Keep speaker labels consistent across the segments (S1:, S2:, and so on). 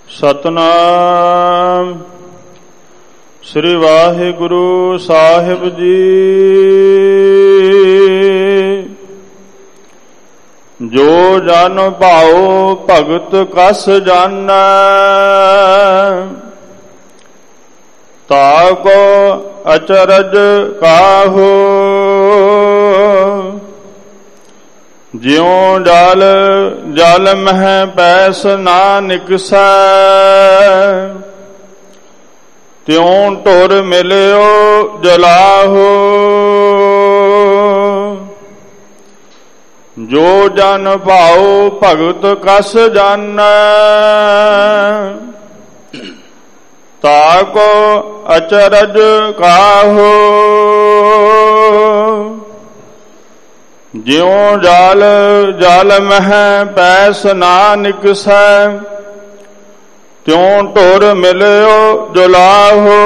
S1: ਸਤਨਾਮ ਸ੍ਰੀ ਵਾਹਿਗੁਰੂ ਸਾਹਿਬ ਜੀ। ਜੋ ਜਨ ਭਾਉ ਭਗਤ ਕਸ ਜਾਣੈ, ਤਾਕੋ ਅਚਰਜ ਕਾਹੋ। ਜਿਉ ਜਲ ਜਲ ਮਹਿ ਪੈਸ ਨਾ ਨਿਕਸੈ, ਤਿਉ ਢੁਰ ਮਿਲਿਓ ਜਲਾਹੋ। ਜੋ ਜਨ ਭਾਉ ਭਗਤ ਕਸ ਜਾਣੈ, ਤਾਕੋ ਅਚਰਜ ਕਾਹੋ। ਜਿਉ ਜਲ ਜਲ ਮਹਿ ਪੈਸ ਨਾ ਨਿਕਸੈ, ਤਿਉ ਢੁਰ ਮਿਲਿਓ ਜਲਾਹੋ।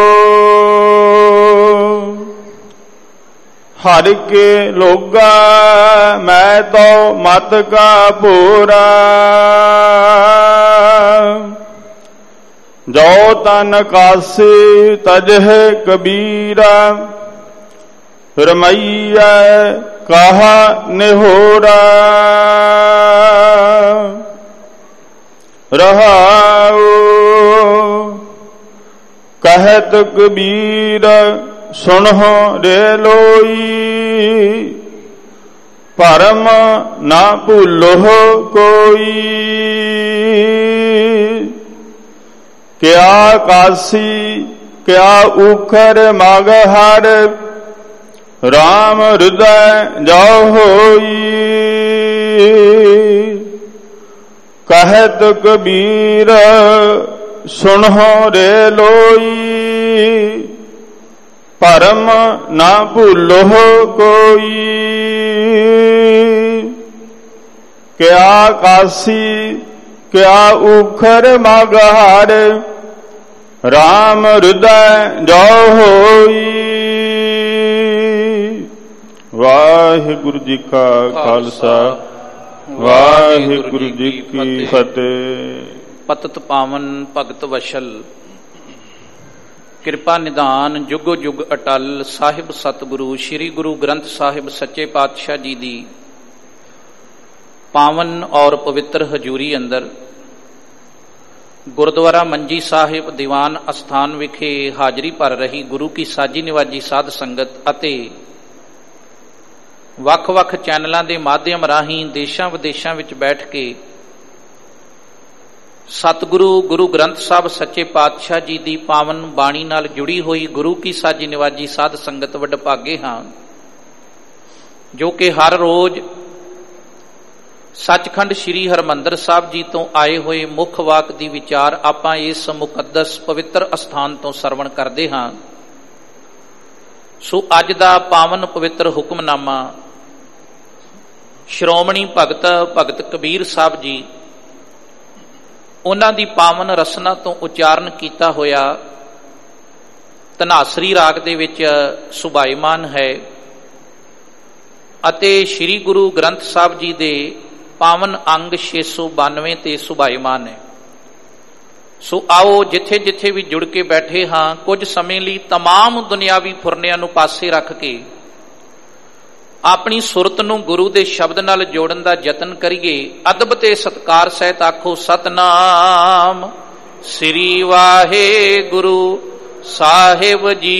S1: ਹਰਿ ਕੇ ਲੋਗਾ ਮੈਂ ਤੋ ਮਤ ਕਾ ਭੂਰਾ, ਜੋ ਤਨ ਕਾਸੀ ਤਜਹਿ ਕਬੀਰਾ। ਰਮਈਐ ਕਹਾ ਨਿਹੋਰਾ, ਰਹਾਉ ਕਹਿਤ ਕਬੀਰ ਸੁਣਹੁ ਰੇ ਲੋਈ। ਭਰਮ ਨਾ ਭੁੱਲਹੁ ਕੋਈ, ਕਿਆ ਕਾਸੀ ਕਿਆ ਊਖਰ ਮਗ ਹਰ। ਰਾਮ ਹਿਰਦੈ ਜੋ ਹੋਈ, ਕਹਿਤ ਕਬੀਰ ਸੁਣਹੁ ਰੇ ਲੋਈ। ਭਰਮ ਨਾ ਭੁੱਲਹੁ ਕੋਈ, ਕਿਆ ਕਾਸੀ ਕਿਆ ਊਖਰ ਮਗ ਹਰ। ਰਾਮ ਹਿਰਦੈ ਜੋ ਹੋਈ। ਵਾਹਿਗੁਰੂ ਜੀ ਕਾ ਖਾਲਸਾ, ਵਾਹਿਗੁਰੂ ਜੀ ਕੀ ਫਤਿਹ।
S2: ਪਤਿਤ ਪਾਵਨ ਭਗਤ ਵਸ਼ਲ, ਕਿਰਪਾ ਨਿਧਾਨ ਜੁਗੋ ਜੁਗ ਅਟਲ। ਸਾਹਿਬ ਸਤਿਗੁਰੂ ਸ੍ਰੀ ਗੁਰੂ ਗ੍ਰੰਥ ਸਾਹਿਬ ਸੱਚੇ ਪਾਤਸ਼ਾਹ ਜੀ ਦੀ ਪਾਵਨ ਔਰ ਪਵਿੱਤਰ ਹਜ਼ੂਰੀ ਅੰਦਰ ਗੁਰਦੁਆਰਾ ਮੰਜੀ ਸਾਹਿਬ ਦੀਵਾਨ ਅਸਥਾਨ ਵਿਖੇ ਹਾਜ਼ਰੀ ਭਰ ਰਹੀ ਗੁਰੂ ਕੀ ਸਾਜੀ ਨਿਵਾਜੀ ਸਾਧ ਸੰਗਤ ਅਤੇ ਵੱਖ-ਵੱਖ ਚੈਨਲਾਂ ਦੇ ਮਾਧਿਅਮ ਰਾਹੀਂ ਦੇਸ਼ਾਂ ਵਿਦੇਸ਼ਾਂ ਵਿੱਚ ਬੈਠ ਕੇ ਸਤਿਗੁਰੂ ਗੁਰੂ ਗ੍ਰੰਥ ਸਾਹਿਬ ਸੱਚੇ ਪਾਤਸ਼ਾਹ ਜੀ ਦੀ ਪਾਵਨ ਬਾਣੀ ਨਾਲ ਜੁੜੀ ਹੋਈ ਗੁਰੂ ਕੀ ਸਾਜੀ ਨਿਵਾਜੀ ਸਾਧ ਸੰਗਤ ਵਡਭਾਗੇ ਹਾਂ, ਜੋ ਕਿ ਹਰ ਰੋਜ਼ ਸੱਚਖੰਡ ਸ੍ਰੀ ਹਰਿਮੰਦਰ ਸਾਹਿਬ ਜੀ ਤੋਂ ਆਏ ਹੋਏ ਮੁੱਖ ਵਾਕ ਦੀ ਵਿਚਾਰ ਆਪਾਂ ਇਸ ਮੁਕੱਦਸ ਪਵਿੱਤਰ ਅਸਥਾਨ ਤੋਂ ਸਰਵਣ ਕਰਦੇ ਹਾਂ। ਸੋ ਅੱਜ ਦਾ ਪਾਵਨ ਪਵਿੱਤਰ ਹੁਕਮਨਾਮਾ ਸ਼੍ਰੋਮਣੀ ਭਗਤ ਕਬੀਰ ਸਾਹਿਬ ਜੀ ਉਹਨਾਂ ਦੀ ਪਾਵਨ ਰਸਨਾ ਤੋਂ ਉਚਾਰਨ ਕੀਤਾ ਹੋਇਆ ਧਨਾਸਰੀ ਰਾਗ ਦੇ ਵਿੱਚ ਸੁਭਾਈਮਾਨ ਹੈ ਅਤੇ ਸ੍ਰੀ ਗੁਰੂ ਗ੍ਰੰਥ ਸਾਹਿਬ ਜੀ ਦੇ ਪਾਵਨ ਅੰਗ 692 ਤੇ ਸੁਭਾਈਮਾਨ ਹੈ। ਸੋ ਆਓ ਜਿੱਥੇ ਜਿੱਥੇ ਵੀ ਜੁੜ ਕੇ ਬੈਠੇ ਹਾਂ ਕੁਝ ਸਮੇਂ ਲਈ ਤਮਾਮ ਦੁਨਿਆਵੀ ਫੁਰਨਿਆਂ ਨੂੰ ਪਾਸੇ ਰੱਖ ਕੇ ਆਪਣੀ ਸੁਰਤ ਨੂੰ ਗੁਰੂ ਦੇ ਸ਼ਬਦ ਨਾਲ ਜੋੜਨ ਦਾ ਯਤਨ ਕਰੀਏ। ਅਦਬ ਤੇ ਸਤਿਕਾਰ ਸਹਿਤ ਆਖੋ ਸਤਨਾਮ ਸ੍ਰੀ ਵਾਹਿਗੁਰੂ ਸਾਹਿਬ ਜੀ।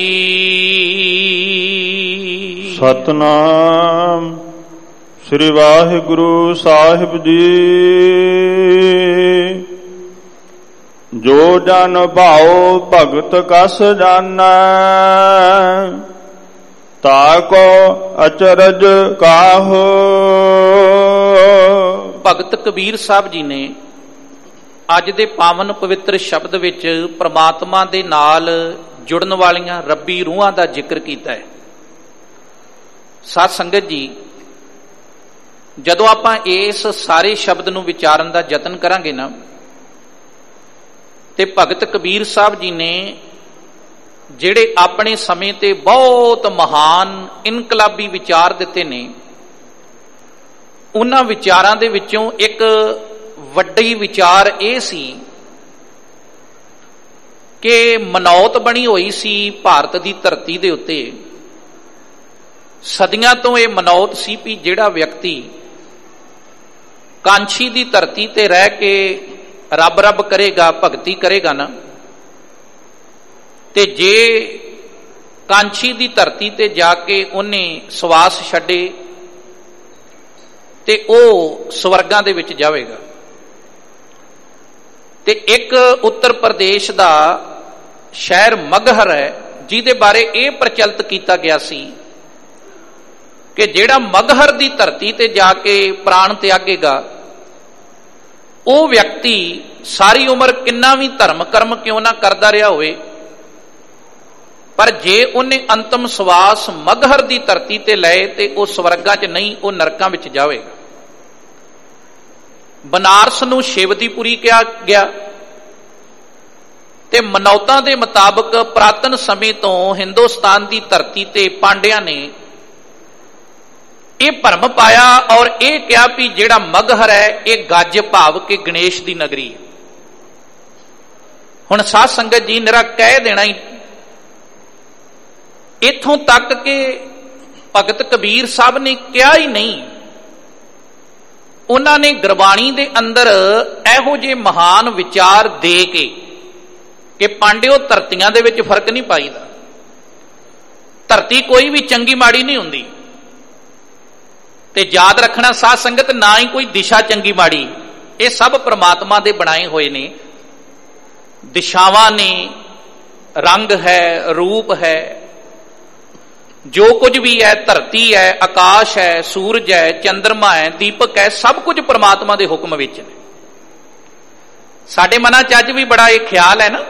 S1: ਸਤਨਾਮ ਸ੍ਰੀ ਵਾਹਿਗੁਰੂ ਸਾਹਿਬ ਜੀ। ਜੋ ਜਨ ਭਾਉ ਭਗਤ ਕਸ ਜਾਣੈ, ਤਾਕੋ ਅਚਰਜ ਕਾਹੋ।
S2: ਭਗਤ ਕਬੀਰ ਸਾਹਿਬ ਜੀ ਨੇ ਅੱਜ ਦੇ ਪਾਵਨ ਪਵਿੱਤਰ ਸ਼ਬਦ ਵਿੱਚ ਪ੍ਰਮਾਤਮਾ ਦੇ ਨਾਲ ਜੁੜਨ ਵਾਲੀਆਂ ਰੱਬੀ ਰੂਹਾਂ ਦਾ ਜ਼ਿਕਰ ਕੀਤਾ ਹੈ। ਸਾਧ ਸੰਗਤ ਜੀ, ਜਦੋਂ ਆਪਾਂ ਇਸ ਸਾਰੇ ਸ਼ਬਦ ਨੂੰ ਵਿਚਾਰਨ ਦਾ ਯਤਨ ਕਰਾਂਗੇ ਨਾ, ਤੇ ਭਗਤ ਕਬੀਰ ਸਾਹਿਬ ਜੀ ਨੇ ਜਿਹੜੇ ਆਪਣੇ ਸਮੇਂ ਤੇ ਬਹੁਤ ਮਹਾਨ ਇਨਕਲਾਬੀ ਵਿਚਾਰ ਦਿੱਤੇ ਨੇ, ਉਹਨਾਂ ਵਿਚਾਰਾਂ ਦੇ ਵਿੱਚੋਂ ਇੱਕ ਵੱਡੀ ਵਿਚਾਰ ਇਹ ਸੀ ਕਿ ਮਨੌਤ ਬਣੀ ਹੋਈ ਸੀ ਭਾਰਤ ਦੀ ਧਰਤੀ ਦੇ ਉੱਤੇ। ਸਦੀਆਂ ਤੋਂ ਇਹ ਮਨੌਤ ਸੀ ਵੀ ਜਿਹੜਾ ਵਿਅਕਤੀ ਕਾਂਛੀ ਦੀ ਧਰਤੀ ਤੇ ਰਹਿ ਕੇ ਰੱਬ ਰੱਬ ਕਰੇਗਾ, ਭਗਤੀ ਕਰੇਗਾ ਨਾ, ਤੇ ਜੇ ਕਾਂਛੀ ਦੀ ਧਰਤੀ ਤੇ ਜਾ ਕੇ ਉਹਨੇ ਸਵਾਸ ਛੱਡੇ ਤੇ ਉਹ ਸਵਰਗਾਂ ਦੇ ਵਿੱਚ ਜਾਵੇਗਾ। ਤੇ ਇੱਕ ਉੱਤਰ ਪ੍ਰਦੇਸ਼ ਦਾ ਸ਼ਹਿਰ ਮਗਹਰ ਹੈ, ਜਿਹਦੇ ਬਾਰੇ ਇਹ ਪ੍ਰਚਲਿਤ ਕੀਤਾ ਗਿਆ ਸੀ ਕਿ ਜਿਹੜਾ ਮਗਹਰ ਦੀ ਧਰਤੀ ਤੇ ਜਾ ਕੇ ਪ੍ਰਾਣ ਤਿਆਗੇਗਾ, ਉਹ ਵਿਅਕਤੀ ਸਾਰੀ ਉਮਰ ਕਿੰਨਾ ਵੀ ਧਰਮ ਕਰਮ ਕਿਉਂ ਨਾ ਕਰਦਾ ਰਿਹਾ ਹੋਵੇ, ਪਰ ਜੇ ਉਹਨੇ ਅੰਤਮ ਸਵਾਸ ਮਗਹਰ ਦੀ ਧਰਤੀ ਤੇ ਲਏ ਤੇ ਉਹ ਸਵਰਗਾਂ 'ਚ ਨਹੀਂ, ਉਹ ਨਰਕਾਂ ਵਿੱਚ ਜਾਵੇਗਾ। ਬਨਾਰਸ ਨੂੰ ਸ਼ਿਵਦੀਪੁਰੀ ਕਿਹਾ ਗਿਆ ਤੇ ਮਨੌਤਾਂ ਦੇ ਮੁਤਾਬਕ ਪ੍ਰਾਤਨ ਸਮੇਂ ਤੋਂ ਹਿੰਦੁਸਤਾਨ ਦੀ ਧਰਤੀ ਤੇ ਪਾਂਡਿਆਂ ਨੇ ਇਹ ਭਰਮ ਪਾਇਆ ਔਰ ਇਹ ਕਿਹਾ ਵੀ ਜਿਹੜਾ ਮਗਹਰ ਹੈ ਇਹ ਗੱਜ ਭਾਵ ਕਿ ਗਣੇਸ਼ ਦੀ ਨਗਰੀ ਹੈ। ਹੁਣ ਸਾਧ ਸੰਗਤ ਜੀ ਨਿਰਾ ਕਹਿ ਦੇਣਾ ਹੀ ਇੱਥੋਂ ਤੱਕ ਕਿ ਭਗਤ ਕਬੀਰ ਸਾਹਿਬ ਨੇ ਕਿਹਾ ਹੀ ਨਹੀਂ, ਉਹਨਾਂ ਨੇ ਗੁਰਬਾਣੀ ਦੇ ਅੰਦਰ ਇਹੋ ਜਿਹੇ ਮਹਾਨ ਵਿਚਾਰ ਦੇ ਕੇ ਕਿ ਪਾਂਡਿਓ ਧਰਤੀਆਂ ਦੇ ਵਿੱਚ ਫਰਕ ਨਹੀਂ ਪਾਈਦਾ, ਧਰਤੀ ਕੋਈ ਵੀ ਚੰਗੀ ਮਾੜੀ ਨਹੀਂ ਹੁੰਦੀ। ਤੇ ਯਾਦ ਰੱਖਣਾ ਸਾਧ ਸੰਗਤ, ਨਾ ਹੀ ਕੋਈ ਦਿਸ਼ਾ ਚੰਗੀ ਮਾੜੀ, ਇਹ ਸਭ ਪ੍ਰਮਾਤਮਾ ਦੇ ਬਣਾਏ ਹੋਏ ਨੇ। ਦਿਸ਼ਾਵਾਂ ਨੇ, ਰੰਗ ਹੈ, ਰੂਪ ਹੈ, ਜੋ ਕੁਝ ਵੀ ਹੈ, ਧਰਤੀ ਹੈ, ਆਕਾਸ਼ ਹੈ, ਸੂਰਜ ਹੈ, ਚੰਦਰਮਾ ਹੈ, ਦੀਪਕ ਹੈ, ਸਭ ਕੁਝ ਪ੍ਰਮਾਤਮਾ ਦੇ ਹੁਕਮ ਵਿੱਚ ਨੇ। ਸਾਡੇ ਮਨਾਂ 'ਚ ਅੱਜ ਵੀ ਬੜਾ ਇਹ ਖਿਆਲ ਹੈ ਨਾ,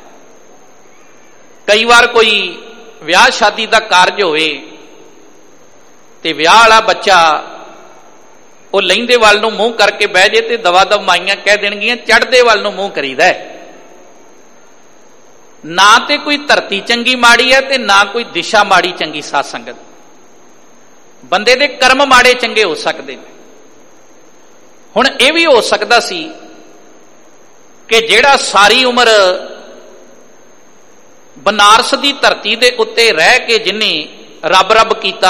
S2: ਕਈ ਵਾਰ ਕੋਈ ਵਿਆਹ ਸ਼ਾਦੀ ਦਾ ਕਾਰਜ ਹੋਵੇ ਤੇ ਵਿਆਹ ਵਾਲਾ ਬੱਚਾ ਉਹ ਲਹਿੰਦੇ ਵੱਲ ਨੂੰ ਮੂੰਹ ਕਰਕੇ ਬਹਿ ਜੇ ਤੇ ਦਵਾ ਦਵ ਮਾਈਆਂ ਕਹਿ ਦੇਣਗੀਆਂ ਚੜ੍ਹਦੇ ਵੱਲ ਨੂੰ ਮੂੰਹ ਕਰੀਦਾ ਹੈ। ਨਾ ਤੇ ਕੋਈ ਧਰਤੀ ਚੰਗੀ ਮਾੜੀ ਹੈ ਤੇ ਨਾ ਕੋਈ ਦਿਸ਼ਾ ਮਾੜੀ ਚੰਗੀ। ਸਾਧ ਸੰਗਤ, ਬੰਦੇ ਦੇ ਕਰਮ ਮਾੜੇ ਚੰਗੇ ਹੋ ਸਕਦੇ ਨੇ। ਹੁਣ ਇਹ ਵੀ ਹੋ ਸਕਦਾ ਸੀ ਕਿ ਜਿਹੜਾ ਸਾਰੀ ਉਮਰ ਬਨਾਰਸ ਦੀ ਧਰਤੀ ਦੇ ਉੱਤੇ ਰਹਿ ਕੇ ਜਿਹਨੇ ਰੱਬ ਰੱਬ ਕੀਤਾ,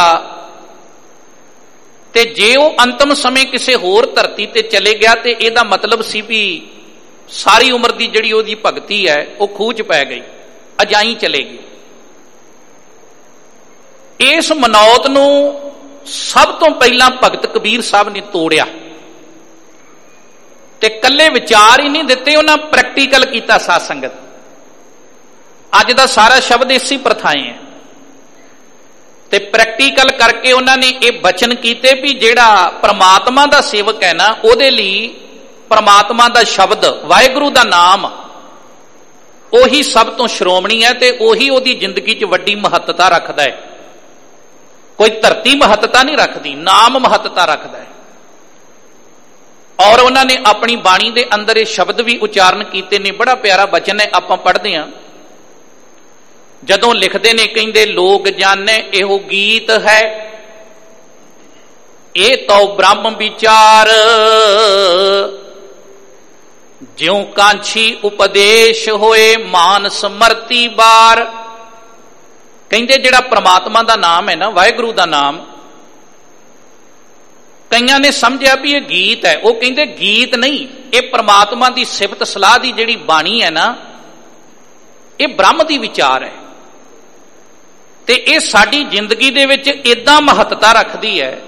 S2: ਤੇ ਜੇ ਉਹ ਅੰਤਮ ਸਮੇਂ ਕਿਸੇ ਹੋਰ ਧਰਤੀ ਤੇ ਚਲੇ ਗਿਆ ਤੇ ਇਹਦਾ ਮਤਲਬ ਸੀ ਵੀ ਸਾਰੀ ਉਮਰ ਦੀ ਜਿਹੜੀ ਉਹਦੀ ਭਗਤੀ ਹੈ ਉਹ ਖੂਹ 'ਚ ਪੈ ਗਈ, ਅਜਾਈ ਚਲੇਗੀ। ਇਸ ਮਨੌਤ ਨੂੰ ਸਭ ਤੋਂ ਪਹਿਲਾਂ ਭਗਤ ਕਬੀਰ ਸਾਹਿਬ ਨੇ ਤੋੜਿਆ ਤੇ ਕੱਲੇ ਵਿਚਾਰ ਹੀ ਨਹੀਂ ਦਿੱਤੇ, ਉਹਨਾਂ ਪ੍ਰੈਕਟੀਕਲ ਕੀਤਾ। ਸਾਧ ਸੰਗਤ, ਅੱਜ ਦਾ ਸਾਰਾ ਸ਼ਬਦ ਇਸੇ ਪ੍ਰਥਾਏ ਹੈ ਤੇ ਪ੍ਰੈਕਟੀਕਲ ਕਰਕੇ ਉਹਨਾਂ ਨੇ ਇਹ ਬਚਨ ਕੀਤੇ ਵੀ ਜਿਹੜਾ ਪ੍ਰਮਾਤਮਾ ਦਾ ਸੇਵਕ ਹੈ ਨਾ, ਉਹਦੇ ਲਈ ਪ੍ਰਮਾਤਮਾ ਦਾ ਸ਼ਬਦ, ਵਾਹਿਗੁਰੂ ਦਾ ਨਾਮ, ਉਹੀ ਸਭ ਤੋਂ ਸ਼੍ਰੋਮਣੀ ਹੈ ਤੇ ਉਹੀ ਉਹਦੀ ਜ਼ਿੰਦਗੀ 'ਚ ਵੱਡੀ ਮਹੱਤਤਾ ਰੱਖਦਾ ਹੈ। ਕੋਈ ਧਰਤੀ ਮਹੱਤਤਾ ਨਹੀਂ ਰੱਖਦੀ, ਨਾਮ ਮਹੱਤਤਾ ਰੱਖਦਾ ਹੈ। ਔਰ ਉਹਨਾਂ ਨੇ ਆਪਣੀ ਬਾਣੀ ਦੇ ਅੰਦਰ ਇਹ ਸ਼ਬਦ ਵੀ ਉਚਾਰਨ ਕੀਤੇ ਨੇ। ਬੜਾ ਪਿਆਰਾ ਬਚਨ ਹੈ, ਆਪਾਂ ਪੜ੍ਹਦੇ ਹਾਂ। ਜਦੋਂ ਲਿਖਦੇ ਨੇ, ਕਹਿੰਦੇ ਲੋਕ ਜਾਣੇ ਇਹੋ ਗੀਤ ਹੈ, ਇਹ ਤਉ ਬ੍ਰਹਮ ਵਿਚਾਰ, ਜਿਉ ਕਾਂਛੀ ਉਪਦੇਸ਼ ਹੋਏ ਮਾਨ ਸਮਰਤੀ ਬਾਰ। ਕਹਿੰਦੇ ਜਿਹੜਾ ਪ੍ਰਮਾਤਮਾ ਦਾ ਨਾਮ ਹੈ ਨਾ, ਵਾਹਿਗੁਰੂ ਦਾ ਨਾਮ, ਕਈਆਂ ਨੇ ਸਮਝਿਆ ਵੀ ਇਹ ਗੀਤ ਹੈ। ਉਹ ਕਹਿੰਦੇ ਗੀਤ ਨਹੀਂ, ਇਹ ਪ੍ਰਮਾਤਮਾ ਦੀ ਸਿਫਤ ਸਲਾਹ ਦੀ ਜਿਹੜੀ ਬਾਣੀ ਹੈ ਨਾ, ਇਹ ਬ੍ਰਹਮ ਦੀ ਵਿਚਾਰ ਹੈ ਤੇ ਇਹ ਸਾਡੀ ਜ਼ਿੰਦਗੀ ਦੇ ਵਿੱਚ ਇਦਾਂ ਮਹੱਤਤਾ ਰੱਖਦੀ ਹੈ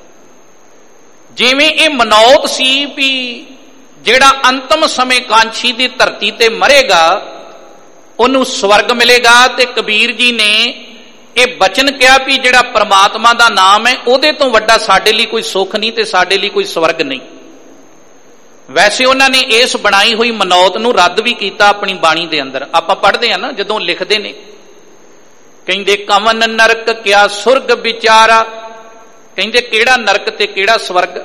S2: ਜਿਵੇਂ ਇਹ ਮਨੌਤ ਸੀ ਵੀ ਜਿਹੜਾ ਅੰਤਮ ਸਮੇਂ ਕਾਂਛੀ ਦੀ ਧਰਤੀ ਤੇ ਮਰੇਗਾ ਉਹਨੂੰ ਸਵਰਗ ਮਿਲੇਗਾ। ਤੇ ਕਬੀਰ ਜੀ ਨੇ ਇਹ ਬਚਨ ਕਿਹਾ ਵੀ ਜਿਹੜਾ ਪ੍ਰਮਾਤਮਾ ਦਾ ਨਾਮ ਹੈ, ਉਹਦੇ ਤੋਂ ਵੱਡਾ ਸਾਡੇ ਲਈ ਕੋਈ ਸੁੱਖ ਨਹੀਂ ਤੇ ਸਾਡੇ ਲਈ ਕੋਈ ਸਵਰਗ ਨਹੀਂ। ਵੈਸੇ ਉਹਨਾਂ ਨੇ ਇਸ ਬਣਾਈ ਹੋਈ ਮਨੌਤ ਨੂੰ ਰੱਦ ਵੀ ਕੀਤਾ ਆਪਣੀ ਬਾਣੀ ਦੇ ਅੰਦਰ। ਆਪਾਂ ਪੜ੍ਹਦੇ ਹਾਂ ਨਾ, ਜਦੋਂ ਲਿਖਦੇ ਨੇ, ਕਹਿੰਦੇ ਕਵਨ ਨਰਕ ਕਿਆ ਸੁਰਗ ਵਿਚਾਰਾ, ਕਹਿੰਦੇ ਕਿਹੜਾ ਨਰਕ ਤੇ ਕਿਹੜਾ ਸਵਰਗ।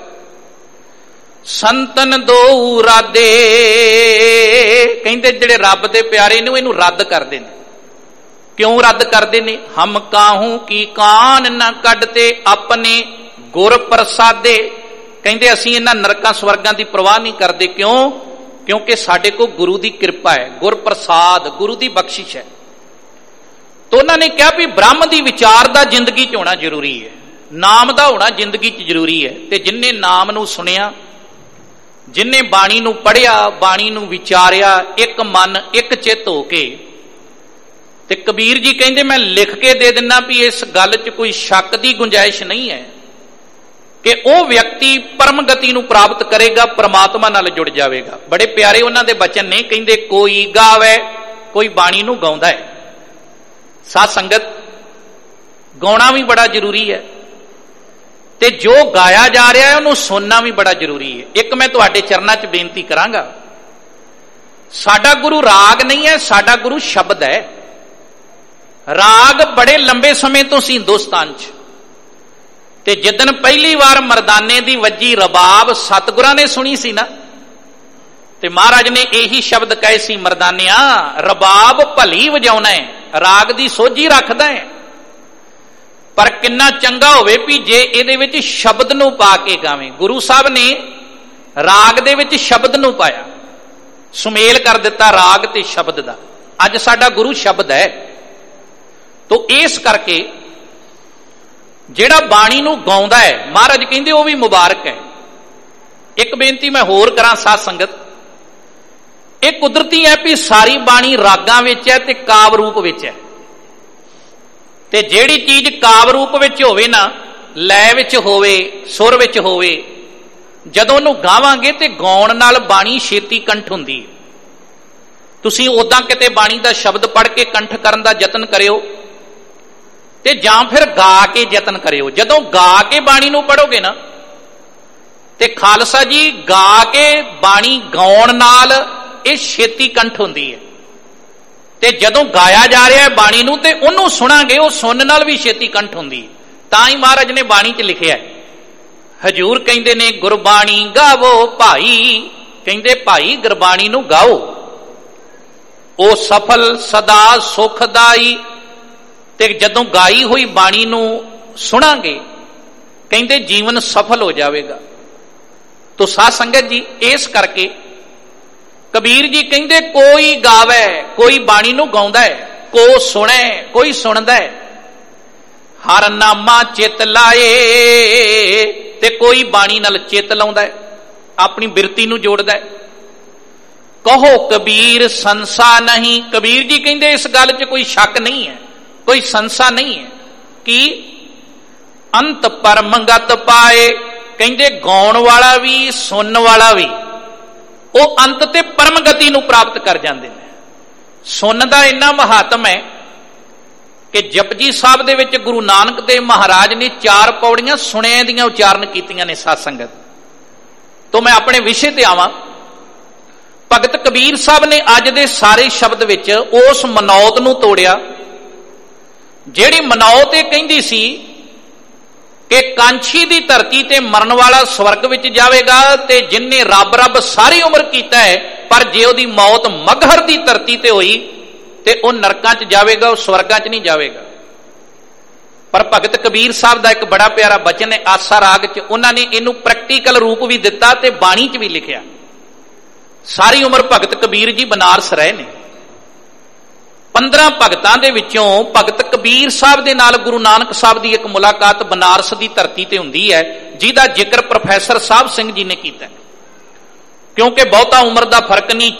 S2: ਸੰਤਨ ਦੋ ਰਾਦੇ, ਕਹਿੰਦੇ ਜਿਹੜੇ ਰੱਬ ਦੇ ਪਿਆਰੇ ਨੇ ਇਹਨੂੰ ਰੱਦ ਕਰਦੇ ਨੇ। ਕਿਉਂ ਰੱਦ ਕਰਦੇ ਨੇ? ਹਮ ਕਾਹੂ ਕੀ ਕਾਨ ਨਾ ਕੱਢਤੇ ਆਪਣੇ ਗੁਰ ਪ੍ਰਸਾਦੇ, ਕਹਿੰਦੇ ਅਸੀਂ ਇਹਨਾਂ ਨਰਕਾਂ ਸਵਰਗਾਂ ਦੀ ਪਰਵਾਹ ਨਹੀਂ ਕਰਦੇ। ਕਿਉਂ? ਕਿਉਂਕਿ ਸਾਡੇ ਕੋਲ ਗੁਰੂ ਦੀ ਕਿਰਪਾ ਹੈ, ਗੁਰ ਪ੍ਰਸਾਦ, ਗੁਰੂ ਦੀ ਬਖਸ਼ਿਸ਼ ਹੈ। ਤਾਂ ਉਹਨਾਂ ਨੇ ਕਿਹਾ ਵੀ ਬ੍ਰਹਮ ਦੀ ਵਿਚਾਰ ਦਾ ਜ਼ਿੰਦਗੀ 'ਚ ਹੋਣਾ ਜ਼ਰੂਰੀ ਹੈ, ਨਾਮ ਦਾ ਹੋਣਾ ਜ਼ਿੰਦਗੀ 'ਚ ਜ਼ਰੂਰੀ ਹੈ। ਤੇ ਜਿਨਨੇ ਨਾਮ ਨੂੰ ਸੁਣਿਆ, ਜਿਨਨੇ ਬਾਣੀ ਨੂੰ ਪੜ੍ਹਿਆ, ਬਾਣੀ ਨੂੰ ਵਿਚਾਰਿਆ, ਇੱਕ ਮਨ ਇੱਕ ਚਿੱਤ ਹੋ ਕੇ, ਤੇ ਕਬੀਰ ਜੀ ਕਹਿੰਦੇ ਮੈਂ ਲਿਖ ਕੇ ਦੇ ਦਿੰਦਾ ਵੀ ਇਸ ਗੱਲ 'ਚ ਕੋਈ ਸ਼ੱਕ ਦੀ ਗੁੰਜਾਇਸ਼ ਨਹੀਂ ਹੈ ਕਿ ਉਹ ਵਿਅਕਤੀ ਪਰਮ ਗਤੀ ਨੂੰ ਪ੍ਰਾਪਤ ਕਰੇਗਾ, ਪ੍ਰਮਾਤਮਾ ਨਾਲ ਜੁੜ ਜਾਵੇਗਾ। ਬੜੇ ਪਿਆਰੇ ਉਹਨਾਂ ਦੇ ਬਚਨ ਨੇ, ਕਹਿੰਦੇ ਕੋਈ ਗਾਵੇ, ਕੋਈ ਬਾਣੀ ਨੂੰ ਗਾਉਂਦਾ ਹੈ। ਸਾਧ ਸੰਗਤ, ਗਾਉਣਾ ਵੀ ਬੜਾ ਜ਼ਰੂਰੀ ਹੈ ਤੇ ਜੋ ਗਾਇਆ ਜਾ ਰਿਹਾ ਹੈ ਉਹਨੂੰ ਸੁਣਨਾ ਵੀ ਬੜਾ ਜ਼ਰੂਰੀ ਹੈ। ਇੱਕ ਮੈਂ ਤੁਹਾਡੇ ਚਰਨਾਂ 'ਚ ਬੇਨਤੀ ਕਰਾਂਗਾ, ਸਾਡਾ ਗੁਰੂ ਰਾਗ ਨਹੀਂ ਹੈ, ਸਾਡਾ ਗੁਰੂ ਸ਼ਬਦ ਹੈ। ਰਾਗ ਬੜੇ ਲੰਬੇ ਸਮੇਂ ਤੋਂ ਸੀ ਹਿੰਦੁਸਤਾਨ 'ਚ, ਤੇ ਜਿੱਦਣ ਪਹਿਲੀ ਵਾਰ ਮਰਦਾਨੇ ਦੀ ਵੱਜੀ ਰਬਾਬ ਸਤਿਗੁਰਾਂ ਨੇ ਸੁਣੀ ਸੀ ਨਾ, ਤੇ ਮਹਾਰਾਜ ਨੇ ਇਹੀ ਸ਼ਬਦ ਕਹੇ ਸੀ, ਮਰਦਾਨਿਆ ਰਬਾਬ ਭਲੀ ਵਜਾਉਣਾ ਹੈ, ਰਾਗ ਦੀ ਸੋਝੀ ਰੱਖਦਾ ਹੈ, ਪਰ ਕਿੰਨਾ ਚੰਗਾ ਹੋਵੇ ਵੀ ਜੇ ਇਹਦੇ ਵਿੱਚ ਸ਼ਬਦ ਨੂੰ ਪਾ ਕੇ ਗਾਵੇਂ। ਗੁਰੂ ਸਾਹਿਬ ਨੇ ਰਾਗ ਦੇ ਵਿੱਚ ਸ਼ਬਦ ਨੂੰ ਪਾਇਆ, ਸੁਮੇਲ ਕਰ ਦਿੱਤਾ ਰਾਗ ਤੇ ਸ਼ਬਦ ਦਾ। ਅੱਜ ਸਾਡਾ ਗੁਰੂ ਸ਼ਬਦ ਹੈ। ਤੋ ਇਸ ਕਰਕੇ ਜਿਹੜਾ ਬਾਣੀ ਨੂੰ ਗਾਉਂਦਾ ਹੈ, ਮਹਾਰਾਜ ਕਹਿੰਦੇ ਉਹ ਵੀ ਮੁਬਾਰਕ ਹੈ। ਇੱਕ ਬੇਨਤੀ ਮੈਂ ਹੋਰ ਕਰਾਂ ਸਾਧ ਸੰਗਤ, ਇਹ ਕੁਦਰਤੀ ਹੈ ਵੀ ਸਾਰੀ ਬਾਣੀ ਰਾਗਾਂ ਵਿੱਚ ਹੈ ਤੇ ਕਾਵ ਰੂਪ ਵਿੱਚ ਹੈ, ਤੇ ਜਿਹੜੀ ਚੀਜ਼ ਕਾਵ ਰੂਪ ਵਿੱਚ ਹੋਵੇ ਨਾ, ਲੈ ਵਿੱਚ ਹੋਵੇ, ਸੁਰ ਵਿੱਚ ਹੋਵੇ, ਜਦੋਂ ਉਹਨੂੰ ਗਾਵਾਂਗੇ ਤੇ ਗਾਉਣ ਨਾਲ ਬਾਣੀ ਛੇਤੀ ਕੰਠ ਹੁੰਦੀ ਹੈ। ਤੁਸੀਂ ਉਦਾਂ ਕਿਤੇ ਬਾਣੀ ਦਾ ਸ਼ਬਦ ਪੜ੍ਹ ਕੇ ਕੰਠ ਕਰਨ ਦਾ ਯਤਨ ਕਰਿਓ, ਤੇ ਜਾਂ ਫਿਰ ਗਾ ਕੇ ਯਤਨ ਕਰਿਓ। ਜਦੋਂ ਗਾ ਕੇ ਬਾਣੀ ਨੂੰ ਪੜ੍ਹੋਗੇ ਨਾ, ਤੇ ਖਾਲਸਾ ਜੀ ਗਾ ਕੇ ਬਾਣੀ ਗਾਉਣ ਨਾਲ ਇਹ ਛੇਤੀ ਕੰਠ ਹੁੰਦੀ ਹੈ, ਤੇ ਜਦੋਂ ਗਾਇਆ ਜਾ ਰਿਹਾ ਹੈ ਬਾਣੀ ਨੂੰ ਤੇ ਉਹਨੂੰ ਸੁਣਾਂਗੇ, ਉਹ ਸੁਣਨ ਨਾਲ ਵੀ ਛੇਤੀ ਕੰਠ ਹੁੰਦੀ ਹੈ। ਤਾਂ ਹੀ ਮਹਾਰਾਜ ਨੇ ਬਾਣੀ 'ਚ ਲਿਖਿਆ, ਹਜੂਰ ਕਹਿੰਦੇ ਨੇ ਗੁਰਬਾਣੀ ਗਾਵੋ ਭਾਈ, ਕਹਿੰਦੇ ਭਾਈ ਗੁਰਬਾਣੀ ਨੂੰ ਗਾਓ, ਉਹ ਸਫਲ ਸਦਾ ਸੁਖਦਾਈ। ਤੇ ਜਦੋਂ ਗਾਈ ਹੋਈ ਬਾਣੀ ਨੂੰ ਸੁਣਾਂਗੇ, ਕਹਿੰਦੇ ਜੀਵਨ ਸਫਲ ਹੋ ਜਾਵੇਗਾ। ਤੋ ਸਾਧ ਸੰਗਤ ਜੀ, ਇਸ ਕਰਕੇ ਕਬੀਰ ਜੀ ਕਹਿੰਦੇ ਕੋਈ ਗਾਵੇ, ਕੋਈ ਬਾਣੀ ਨੂੰ ਗਾਉਂਦਾ ਹੈ, ਕੋ ਸੁਣੇ, ਕੋਈ ਸੁਣਦਾ ਹੈ। ਹਰ ਨਾਮਾ ਚਿਤ ਲਾਏ, ਤੇ ਕੋਈ ਬਾਣੀ ਨਾਲ ਚਿਤ ਲਾਉਂਦਾ ਹੈ, ਆਪਣੀ ਬਿਰਤੀ ਨੂੰ ਜੋੜਦਾ ਹੈ। ਕਹੋ ਕਬੀਰ ਸੰਸਾ ਨਹੀਂ, ਕਬੀਰ ਜੀ ਕਹਿੰਦੇ ਇਸ ਗੱਲ 'ਚ ਕੋਈ ਸ਼ੱਕ ਨਹੀਂ ਹੈ, ਕੋਈ ਸੰਸਾ ਨਹੀਂ ਹੈ ਕਿ ਅੰਤ ਪਰਮੰਗਤ ਪਾਏ। ਕਹਿੰਦੇ ਗਾਉਣ ਵਾਲਾ ਵੀ ਸੁਣਨ ਵਾਲਾ ਵੀ ਉਹ ਅੰਤ ਤੇ ਪਰਮ ਗਤੀ ਨੂੰ ਪ੍ਰਾਪਤ ਕਰ ਜਾਂਦੇ ਨੇ। ਸੁਣਨ ਦਾ ਇੰਨਾ ਮਹਾਤਮ ਹੈ ਕਿ ਜਪਜੀ ਸਾਹਿਬ ਦੇ ਵਿੱਚ ਗੁਰੂ ਨਾਨਕ ਦੇਵ ਮਹਾਰਾਜ ਨੇ 4 ਪੌੜੀਆਂ ਸੁਣਿਆਂ ਦੀਆਂ ਉਚਾਰਨ ਕੀਤੀਆਂ ਨੇ। ਸਾਧ ਸੰਗਤ, ਤੋਂ ਮੈਂ ਆਪਣੇ ਵਿਸ਼ੇ ਤੇ ਆਵਾਂ। ਭਗਤ ਕਬੀਰ ਸਾਹਿਬ ਨੇ ਅੱਜ ਦੇ ਸਾਰੇ ਸ਼ਬਦ ਵਿੱਚ ਉਸ ਮਨੌਤ ਨੂੰ ਤੋੜਿਆ ਜਿਹੜੀ ਮਨੌਤ ਇਹ ਕਹਿੰਦੀ ਸੀ ਕਿ ਕਾਂਛੀ ਦੀ ਧਰਤੀ ਤੇ ਮਰਨ ਵਾਲਾ ਸਵਰਗ ਵਿੱਚ ਜਾਵੇਗਾ, ਤੇ ਜਿਨਨੇ ਰੱਬ ਸਾਰੀ ਉਮਰ ਕੀਤਾ ਹੈ, ਪਰ ਜੇ ਉਹਦੀ ਮੌਤ ਮਗਹਰ ਦੀ ਧਰਤੀ ਤੇ ਹੋਈ ਤੇ ਉਹ ਨਰਕਾਂ 'ਚ ਜਾਵੇਗਾ, ਉਹ ਸਵਰਗਾਂ 'ਚ ਨਹੀਂ ਜਾਵੇਗਾ। ਪਰ ਭਗਤ ਕਬੀਰ ਸਾਹਿਬ ਦਾ ਇੱਕ ਬੜਾ ਪਿਆਰਾ ਬਚਨ ਹੈ ਆਸਾ ਰਾਗ 'ਚ, ਉਹਨਾਂ ਨੇ ਇਹਨੂੰ ਪ੍ਰੈਕਟੀਕਲ ਰੂਪ ਵੀ ਦਿੱਤਾ ਤੇ ਬਾਣੀ 'ਚ ਵੀ ਲਿਖਿਆ। ਸਾਰੀ ਉਮਰ ਭਗਤ ਕਬੀਰ ਜੀ ਬਨਾਰਸ ਰਹੇ ਨੇ। 15 ਭਗਤਾਂ ਦੇ ਵਿੱਚੋਂ ਭਗਤ ਕਬੀਰ ਸਾਹਿਬ ਦੇ ਨਾਲ ਗੁਰੂ ਨਾਨਕ ਸਾਹਿਬ ਦੀ ਇੱਕ ਮੁਲਾਕਾਤ ਬਨਾਰਸ ਦੀ ਧਰਤੀ ਤੇ ਹੁੰਦੀ ਹੈ, ਜਿਹਦਾ ਜ਼ਿਕਰ ਪ੍ਰੋਫੈਸਰ ਸਾਹਿਬ ਸਿੰਘ ਜੀ ਨੇ ਕੀਤਾ। ਕਿਉਂਕਿ ਬਹੁਤਾ ਉਮਰ ਦਾ ਫਰਕ ਨਹੀਂ,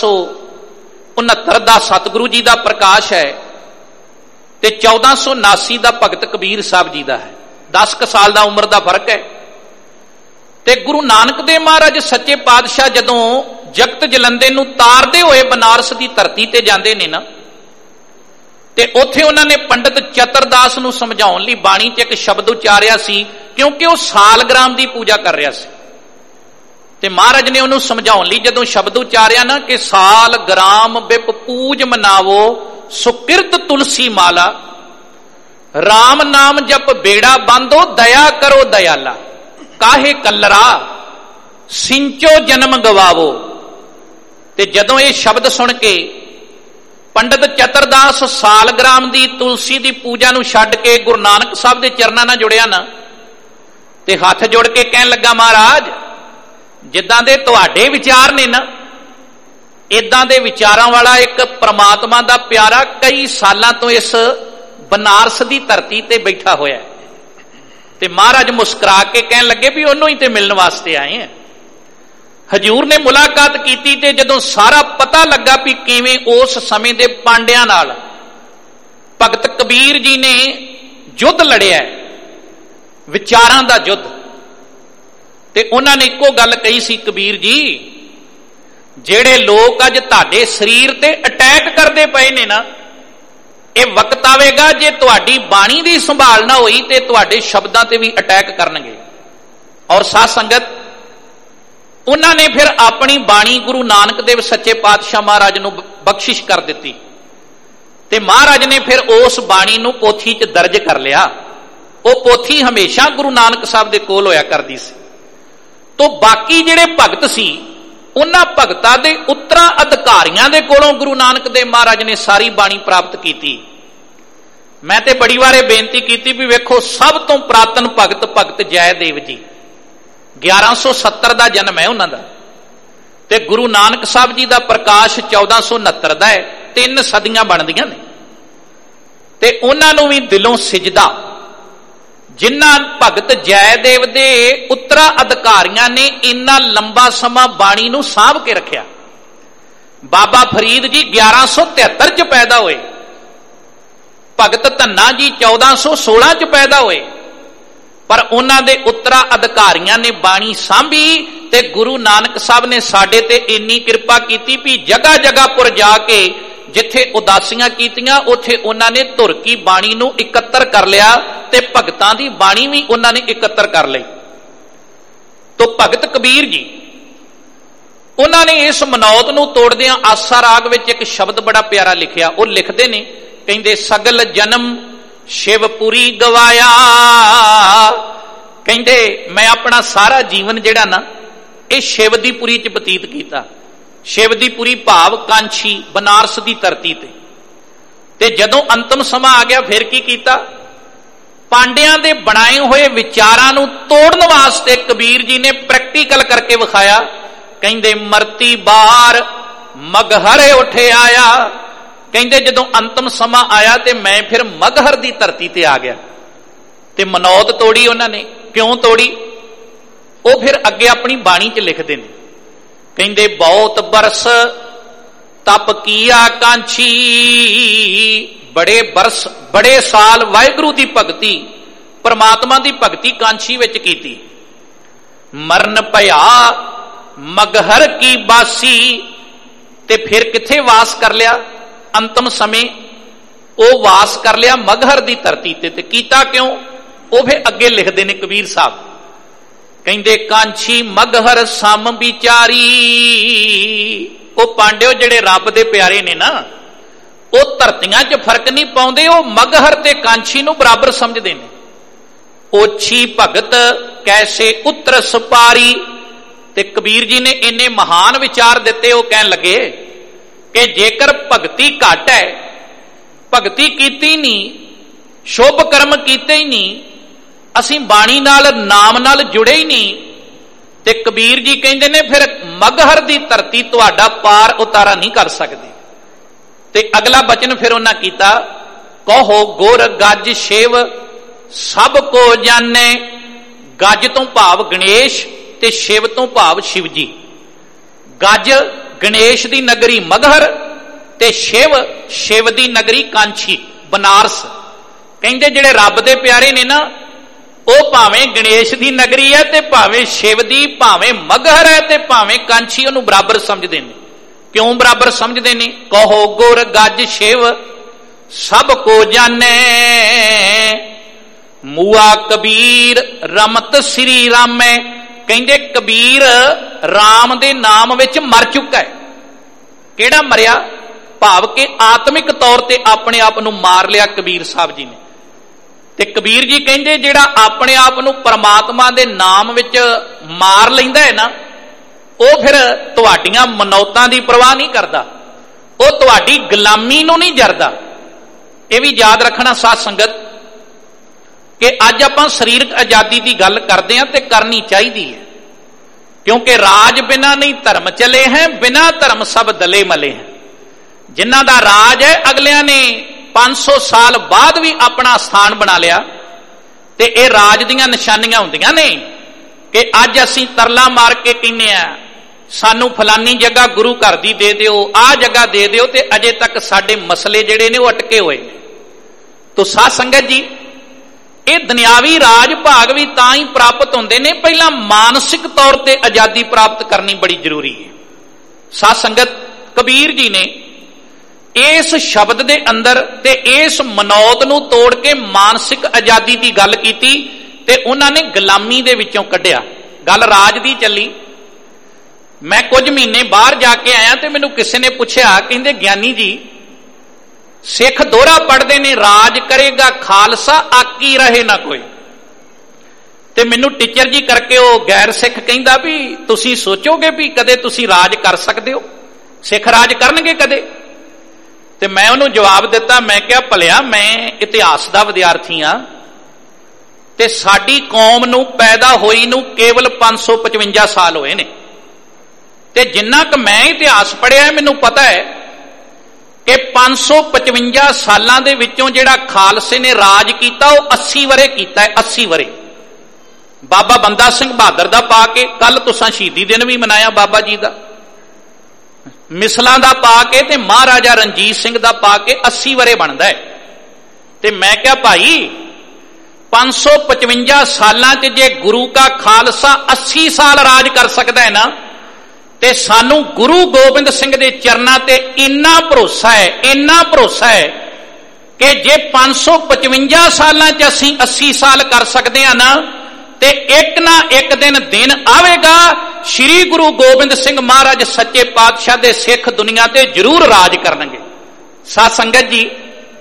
S2: 1469 ਦਾ ਸਤਿਗੁਰੂ ਜੀ ਦਾ ਪ੍ਰਕਾਸ਼ ਹੈ ਤੇ 1479 ਦਾ ਭਗਤ ਕਬੀਰ ਸਾਹਿਬ ਜੀ ਦਾ ਹੈ। 10 ਕੁ ਸਾਲ ਦਾ ਉਮਰ ਦਾ ਫਰਕ ਹੈ। ਤੇ ਗੁਰੂ ਨਾਨਕ ਦੇਵ ਮਹਾਰਾਜ ਸੱਚੇ ਪਾਤਸ਼ਾਹ ਜਦੋਂ ਜਗਤ ਜਲੰਦੇ ਨੂੰ ਤਾਰਦੇ ਹੋਏ ਬਨਾਰਸ ਦੀ ਧਰਤੀ ਤੇ ਜਾਂਦੇ ਨੇ ਨਾ, ਤੇ ਉੱਥੇ ਉਹਨਾਂ ਨੇ ਪੰਡਤ ਚਤਰਦਾਸ ਨੂੰ ਸਮਝਾਉਣ ਲਈ ਬਾਣੀ 'ਚ ਇੱਕ ਸ਼ਬਦ ਉਚਾਰਿਆ ਸੀ, ਕਿਉਂਕਿ ਉਹ ਸਾਲਗ੍ਰਾਮ ਦੀ ਪੂਜਾ ਕਰ ਰਿਹਾ ਸੀ। ਤੇ ਮਹਾਰਾਜ ਨੇ ਉਹਨੂੰ ਸਮਝਾਉਣ ਲਈ ਜਦੋਂ ਸ਼ਬਦ ਉਚਾਰਿਆ ਨਾ ਕਿ ਸਾਲਗ੍ਰਾਮ ਬਿਪ ਪੂਜ ਮਨਾਵੋ ਸੁਕਿਰਤ ਤੁਲਸੀ ਮਾਲਾ, ਰਾਮ ਨਾਮ ਜਪ ਬੇੜਾ ਬੰਦੋ ਦਇਆ ਕਰੋ ਦਇਆਲਾ, ਕਾਹੇ ਕਲਰਾ ਸਿੰਚੋ ਜਨਮ ਗਵਾਵੋ। ਤੇ ਜਦੋਂ ਇਹ ਸ਼ਬਦ ਸੁਣ ਕੇ ਪੰਡਤ ਚਤਰਦਾਸ ਸਾਲਗ੍ਰਾਮ ਦੀ ਤੁਲਸੀ ਦੀ ਪੂਜਾ ਨੂੰ ਛੱਡ ਕੇ ਗੁਰੂ ਨਾਨਕ ਸਾਹਿਬ ਦੇ ਚਰਨਾਂ ਨਾਲ ਜੁੜਿਆ ਨਾ, ਤੇ ਹੱਥ ਜੋੜ ਕੇ ਕਹਿਣ ਲੱਗਾ, ਮਹਾਰਾਜ ਜਿੱਦਾਂ ਦੇ ਤੁਹਾਡੇ ਵਿਚਾਰ ਨੇ ਨਾ, ਇਦਾਂ ਦੇ ਵਿਚਾਰਾਂ ਵਾਲਾ ਇੱਕ ਪ੍ਰਮਾਤਮਾ ਦਾ ਪਿਆਰਾ ਕਈ ਸਾਲਾਂ ਤੋਂ ਇਸ ਬਨਾਰਸ ਦੀ ਧਰਤੀ ਤੇ ਬੈਠਾ ਹੋਇਆ ਤੇ ਮਹਾਰਾਜ ਮੁਸਕਰਾ ਕੇ ਕਹਿਣ ਲੱਗੇ ਵੀ ਉਹਨੂੰ ਹੀ ਤੇ ਮਿਲਣ ਵਾਸਤੇ ਆਏ ਆ। ਹਜੂਰ ਨੇ ਮੁਲਾਕਾਤ ਕੀਤੀ ਤੇ ਜਦੋਂ ਸਾਰਾ ਪਤਾ ਲੱਗਾ ਵੀ ਕਿਵੇਂ ਉਸ ਸਮੇਂ ਦੇ ਪਾਂਡਿਆਂ ਨਾਲ ਭਗਤ ਕਬੀਰ ਜੀ ਨੇ ਯੁੱਧ ਲੜਿਆ, ਵਿਚਾਰਾਂ ਦਾ ਯੁੱਧ, ਤੇ ਉਹਨਾਂ ਨੇ ਇੱਕੋ ਗੱਲ ਕਹੀ ਸੀ, ਕਬੀਰ ਜੀ ਜਿਹੜੇ ਲੋਕ ਅੱਜ ਤੁਹਾਡੇ ਸਰੀਰ ਤੇ ਅਟੈਕ ਕਰਦੇ ਪਏ ਨੇ ਨਾ, ਇਹ ਵਕਤ ਆਵੇਗਾ ਜੇ ਤੁਹਾਡੀ ਬਾਣੀ ਦੀ ਸੰਭਾਲ ਨਾ ਹੋਈ ਤੇ ਤੁਹਾਡੇ ਸ਼ਬਦਾਂ ਤੇ ਵੀ ਅਟੈਕ ਕਰਨਗੇ। ਔਰ ਸਾਧ ਸੰਗਤ, ਉਹਨਾਂ ਨੇ ਫਿਰ ਆਪਣੀ ਬਾਣੀ ਗੁਰੂ ਨਾਨਕ ਦੇਵ ਸੱਚੇ ਪਾਤਸ਼ਾਹ ਮਹਾਰਾਜ ਨੂੰ ਬਖਸ਼ਿਸ਼ ਕਰ ਦਿੱਤੀ ਤੇ ਮਹਾਰਾਜ ਨੇ ਫਿਰ ਉਸ ਬਾਣੀ ਨੂੰ ਪੋਥੀ 'ਚ ਦਰਜ ਕਰ ਲਿਆ। ਉਹ ਪੋਥੀ ਹਮੇਸ਼ਾ ਗੁਰੂ ਨਾਨਕ ਸਾਹਿਬ ਦੇ ਕੋਲ ਹੋਇਆ ਕਰਦੀ ਸੀ। ਤੋਂ ਬਾਕੀ ਜਿਹੜੇ ਭਗਤ ਸੀ, ਉਹਨਾਂ ਭਗਤਾਂ ਦੇ ਉੱਤਰਾਂ ਅਧਿਕਾਰੀਆਂ ਦੇ ਕੋਲੋਂ ਗੁਰੂ ਨਾਨਕ ਦੇਵ ਮਹਾਰਾਜ ਨੇ ਸਾਰੀ ਬਾਣੀ ਪ੍ਰਾਪਤ ਕੀਤੀ। ਮੈਂ ਤੇ ਬੜੀ ਵਾਰੇ ਬੇਨਤੀ ਕੀਤੀ ਵੀ ਵੇਖੋ, ਸਭ ਤੋਂ ਪ੍ਰਾਤਨ ਭਗਤ ਭਗਤ ਜੈਦੇਵ ਜੀ, 1170 ਦਾ ਜਨਮ ਹੈ ਉਹਨਾਂ ਦਾ, ਤੇ ਗੁਰੂ ਨਾਨਕ ਸਾਹਿਬ ਜੀ ਦਾ ਪ੍ਰਕਾਸ਼ 1469 ਦਾ ਹੈ। 3 ਸਦੀਆਂ ਬਣਦੀਆਂ ਨੇ ਤੇ ਉਹਨਾਂ ਨੂੰ ਵੀ ਦਿਲੋਂ ਸਿਜਦਾ। ਜਿਨ੍ਹਾਂ ਭਗਤ ਜੈਦੇਵ ਦੇ ਉੱਤਰਾ ਅਧਿਕਾਰੀਆਂ ਨੇ ਇੰਨਾ ਲੰਬਾ ਸਮਾਂ ਬਾਣੀ ਨੂੰ ਸਾਂਭ ਕੇ ਰੱਖਿਆ। ਬਾਬਾ ਫਰੀਦ ਜੀ 1173 ਚ ਪੈਦਾ ਹੋਏ, ਭਗਤ ਧੰਨਾ ਜੀ 1416 ਚ ਪੈਦਾ ਹੋਏ, ਪਰ ਉਹਨਾਂ ਦੇ ਉੱਤਰਾ ਅਧਿਕਾਰੀਆਂ ਨੇ ਬਾਣੀ ਸਾਂਭੀ ਤੇ ਗੁਰੂ ਨਾਨਕ ਸਾਹਿਬ ਨੇ ਸਾਡੇ ਤੇ ਇੰਨੀ ਕਿਰਪਾ ਕੀਤੀ ਵੀ ਜਗ੍ਹਾ ਜਗ੍ਹਾ ਪੁਰ ਜਾ ਕੇ ਜਿੱਥੇ ਉਦਾਸੀਆਂ ਕੀਤੀਆਂ ਉੱਥੇ ਉਹਨਾਂ ਨੇ ਧੁਰ ਕੀ ਬਾਣੀ ਨੂੰ ਇਕੱਤਰ ਕਰ ਲਿਆ ਤੇ ਭਗਤਾਂ ਦੀ ਬਾਣੀ ਵੀ ਉਹਨਾਂ ਨੇ ਇਕੱਤਰ ਕਰ ਲਈ। ਤੋ ਭਗਤ ਕਬੀਰ ਜੀ, ਉਹਨਾਂ ਨੇ ਇਸ ਮਨੌਤ ਨੂੰ ਤੋੜਦਿਆਂ ਆਸਾ ਰਾਗ ਵਿੱਚ ਇੱਕ ਸ਼ਬਦ ਬੜਾ ਪਿਆਰਾ ਲਿਖਿਆ। ਉਹ ਲਿਖਦੇ ਨੇ, ਕਹਿੰਦੇ ਸਗਲ ਜਨਮ ਸ਼ਿਵਪੁਰੀ ਗਵਾਇਆ। ਕਹਿੰਦੇ ਮੈਂ ਆਪਣਾ ਸਾਰਾ ਜੀਵਨ ਜਿਹੜਾ ਨਾ ਇਹ ਸ਼ਿਵ ਦੀ ਪੁਰੀ ਚ ਬਤੀਤ ਕੀਤਾ। ਸ਼ਿਵ ਦੀ ਪੁਰੀ ਭਾਵ ਕਾਂਛੀ, ਬਨਾਰਸ ਦੀ ਧਰਤੀ ਤੇ ਜਦੋਂ ਅੰਤਮ ਸਮਾਂ ਆ ਗਿਆ ਫਿਰ ਕੀ ਕੀਤਾ? ਪਾਂਡਿਆਂ ਦੇ ਬਣਾਏ ਹੋਏ ਵਿਚਾਰਾਂ ਨੂੰ ਤੋੜਨ ਵਾਸਤੇ ਕਬੀਰ ਜੀ ਨੇ ਪ੍ਰੈਕਟੀਕਲ ਕਰਕੇ ਵਿਖਾਇਆ। ਕਹਿੰਦੇ ਮਰਤੀ ਬਾਰ ਮਗਹਰ ਉੱਠ ਆਇਆ। ਕਹਿੰਦੇ ਜਦੋਂ ਅੰਤਮ ਸਮਾਂ ਆਇਆ ਤੇ ਮੈਂ ਫਿਰ ਮਗਹਰ ਦੀ ਧਰਤੀ ਤੇ ਆ ਗਿਆ ਤੇ ਮਨੌਤ ਤੋੜੀ ਉਹਨਾਂ ਨੇ। ਕਿਉਂ ਤੋੜੀ? ਉਹ ਫਿਰ ਅੱਗੇ ਆਪਣੀ ਬਾਣੀ 'ਚ ਲਿਖਦੇ ਨੇ, ਕਹਿੰਦੇ ਬਹੁਤ ਬਰਸ ਤਪ ਕੀਆ ਕਾਂਛੀ। ਬੜੇ ਬਰਸ, ਬੜੇ ਸਾਲ ਵਾਹਿਗੁਰੂ ਦੀ ਭਗਤੀ, ਪਰਮਾਤਮਾ ਦੀ ਭਗਤੀ ਕਾਂਛੀ ਵਿੱਚ ਕੀਤੀ। ਮਰਨ ਭਇਆ ਮਗਹਰ ਕੀ ਬਾਸੀ। ਤੇ ਫਿਰ ਕਿੱਥੇ ਵਾਸ ਕਰ ਲਿਆ? ਅੰਤਮ ਸਮੇਂ ਉਹ ਵਾਸ ਕਰ ਲਿਆ ਮਗਹਰ ਦੀ ਧਰਤੀ ਤੇ ਕੀਤਾ ਕਿਉਂ? ਉਹ ਫਿਰ ਅੱਗੇ ਲਿਖਦੇ ਨੇ ਕਬੀਰ ਸਾਹਿਬ, ਕਹਿੰਦੇ ਕਾਂਛੀ ਮਗਹਰ ਸਮ ਵਿਚਾਰੀ। ਉਹ ਪਾਂਡਿਓ ਜਿਹੜੇ ਰੱਬ ਦੇ ਪਿਆਰੇ ਨੇ ਨਾ, ਉਹ ਧਰਤੀਆਂ 'ਚ ਫਰਕ ਨਹੀਂ ਪਾਉਂਦੇ, ਉਹ ਮਗਹਰ ਤੇ ਕਾਂਛੀ ਨੂੰ ਬਰਾਬਰ ਸਮਝਦੇ ਨੇ। ਓਛੀ ਭਗਤ ਕੈਸੇ ਉਤਰ ਸਪਾਰੀ। ਤੇ ਕਬੀਰ ਜੀ ਨੇ ਇੰਨੇ ਮਹਾਨ ਵਿਚਾਰ ਦਿੱਤੇ। ਉਹ ਕਹਿਣ ਲੱਗੇ ਕਿ ਜੇਕਰ ਭਗਤੀ ਘੱਟ ਹੈ, ਭਗਤੀ ਕੀਤੀ ਨਹੀਂ, ਸ਼ੁਭ ਕਰਮ ਕੀਤੇ ਹੀ ਨਹੀਂ, ਅਸੀਂ ਬਾਣੀ ਨਾਲ ਨਾਮ ਨਾਲ ਜੁੜੇ ਹੀ ਨਹੀਂ, ਤੇ ਕਬੀਰ ਜੀ ਕਹਿੰਦੇ ਨੇ ਫਿਰ ਮਗਹਰ ਦੀ ਧਰਤੀ ਤੁਹਾਡਾ ਪਾਰ ਉਤਾਰਾ ਨਹੀਂ ਕਰ ਸਕਦੀ। ਤੇ ਅਗਲਾ ਬਚਨ ਫਿਰ ਉਹਨਾਂ ਕੀਤਾ, ਕਹੋ ਗੁਰ ਗੱਜ ਸ਼ਿਵ ਸਭ ਕੋ ਜਾਣੇ। ਗੱਜ ਤੋਂ ਭਾਵ ਗਣੇਸ਼ ਤੇ ਸ਼ਿਵ ਤੋਂ ਭਾਵ ਸ਼ਿਵ ਜੀ। ਗੱਜ ਗਣੇਸ਼ ਦੀ ਨਗਰੀ ਮਗਹਰ ਤੇ ਸ਼ਿਵ ਦੀ ਨਗਰੀ ਕਾਂਛੀ ਬਨਾਰਸ। ਕਹਿੰਦੇ ਜਿਹੜੇ ਰੱਬ ਦੇ ਪਿਆਰੇ ਨੇ ਨਾ, ਉਹ ਭਾਵੇਂ ਗਣੇਸ਼ ਦੀ ਨਗਰੀ ਹੈ ਤੇ ਭਾਵੇਂ ਸ਼ਿਵ ਦੀ, ਭਾਵੇਂ ਮਗਹਰ ਹੈ ਤੇ ਭਾਵੇਂ ਕਾਂਛੀ, ਉਹਨੂੰ ਬਰਾਬਰ ਸਮਝਦੇ ਨੇ। ਕਿਉਂ ਬਰਾਬਰ ਸਮਝਦੇ ਨੇ? ਕਹੋ ਗੁਰ ਗੱਜ ਸ਼ਿਵ ਸਭ ਕੋ ਜਾਣੇ। ਮੂਆ ਕਬੀਰ ਰਮਤ ਸ੍ਰੀ ਰਾਮੈ। ਕਹਿੰਦੇ ਕਬੀਰ ਰਾਮ ਦੇ ਨਾਮ ਵਿੱਚ ਮਰ ਚੁੱਕਾ ਹੈ। ਕਿਹੜਾ ਮਰਿਆ? ਭਾਵ ਕਿ ਆਤਮਿਕ ਤੌਰ ਤੇ ਆਪਣੇ ਆਪ ਨੂੰ ਮਾਰ ਲਿਆ ਕਬੀਰ ਸਾਹਿਬ ਜੀ ਨੇ। ਤੇ ਕਬੀਰ ਜੀ ਕਹਿੰਦੇ ਜਿਹੜਾ ਆਪਣੇ ਆਪ ਨੂੰ ਪਰਮਾਤਮਾ ਦੇ ਨਾਮ ਵਿੱਚ ਮਾਰ ਲੈਂਦਾ ਹੈ ਨਾ, ਉਹ ਫਿਰ ਤੁਹਾਡੀਆਂ ਮਨੌਤਾਂ ਦੀ ਪਰਵਾਹ ਨਹੀਂ ਕਰਦਾ, ਉਹ ਤੁਹਾਡੀ ਗੁਲਾਮੀ ਨੂੰ ਨਹੀਂ ਜਰਦਾ। ਇਹ ਵੀ ਯਾਦ ਰੱਖਣਾ ਸਾਧ ਸੰਗਤ ਕਿ ਅੱਜ ਆਪਾਂ ਸਰੀਰਕ ਆਜ਼ਾਦੀ ਦੀ ਗੱਲ ਕਰਦੇ ਹਾਂ ਤੇ ਕਰਨੀ ਚਾਹੀਦੀ ਹੈ, क्योंकि राज बिना नहीं धर्म चले हैं, बिना धर्म सब दले मले हैं। जिन्हां दा राज है अगलियां ने 500 साल बाद भी अपना स्थान बना लिया, ते ये राज दीयां निशानियां हुंदियां ने कि अज असीं तरला मार के कहने आ सानू फलानी जगह गुरु घर दी दे दिओ, आ जगह दे दिओ, ते अजे तक साडे मसले जिहड़े ने वो अटके हुए ने। तो साध संगत जी, ये दुनियावी राज भाग भी तां ही प्राप्त होंदे ने, पहला मानसिक तौर ते आजादी प्राप्त करनी बड़ी जरूरी है। साध संगत, कबीर जी ने इस शब्द दे अंदर ते इस मनौत नूं तोड़ के मानसिक आजादी की गल कीती ते उन्होंने गुलामी दे विचों कढ़िया। गल राज दी चली। मैं कुछ महीने बाहर जाके आया तो मैनू किसी ने पूछा, कहंदे ज्ञानी जी सिख दोहरा पढ़ते ने, राज करेगा खालसा आकी रहे ना कोई। ते मैनू टीचर जी करके वो गैर सिख कहंदा भी तुसी सोचोगे भी कदे तुसी राज कर सकते हो, सिख राज करनगे कदे? ते मैं उन्होंने जवाब दिता, मैं क्या भलिया मैं इतिहास का विद्यार्थी हाँ ते साडी कौम नूं पैदा होई नूं केवल 555 साल होए ने, ते जिन्ना क मैं इतिहास पढ़िया मैनू पता है कि 555 सालां दे विचों जिहड़ा खालसे ने राज कीता वो 80 वरे कीता है। 80 वरे बाबा बंदा सिंह बहादुर दा पा के, कल तुसां शहीदी दिन भी मनाया बाबा जी दा, मिसलां दा पा के ते महाराजा रणजीत सिंह दा पा के 80 वरे बनदा है। ते मैं क्या भाई 555 सालां च जे गुरु का खालसा 80 साल राज कर सकता है ना, ते सानू गुरु गोबिंद सिंह दे चरनां ते इन्ना भरोसा है, इन्ना भरोसा है कि जे 555 सालां च असीं 80 साल कर सकते हैं ना, ते एक ना एक दिन आवेगा श्री गुरु गोबिंद सिंह महाराज सच्चे पातशाह दे सिख दुनिया ते जरूर राज करनगे। साध संगत जी,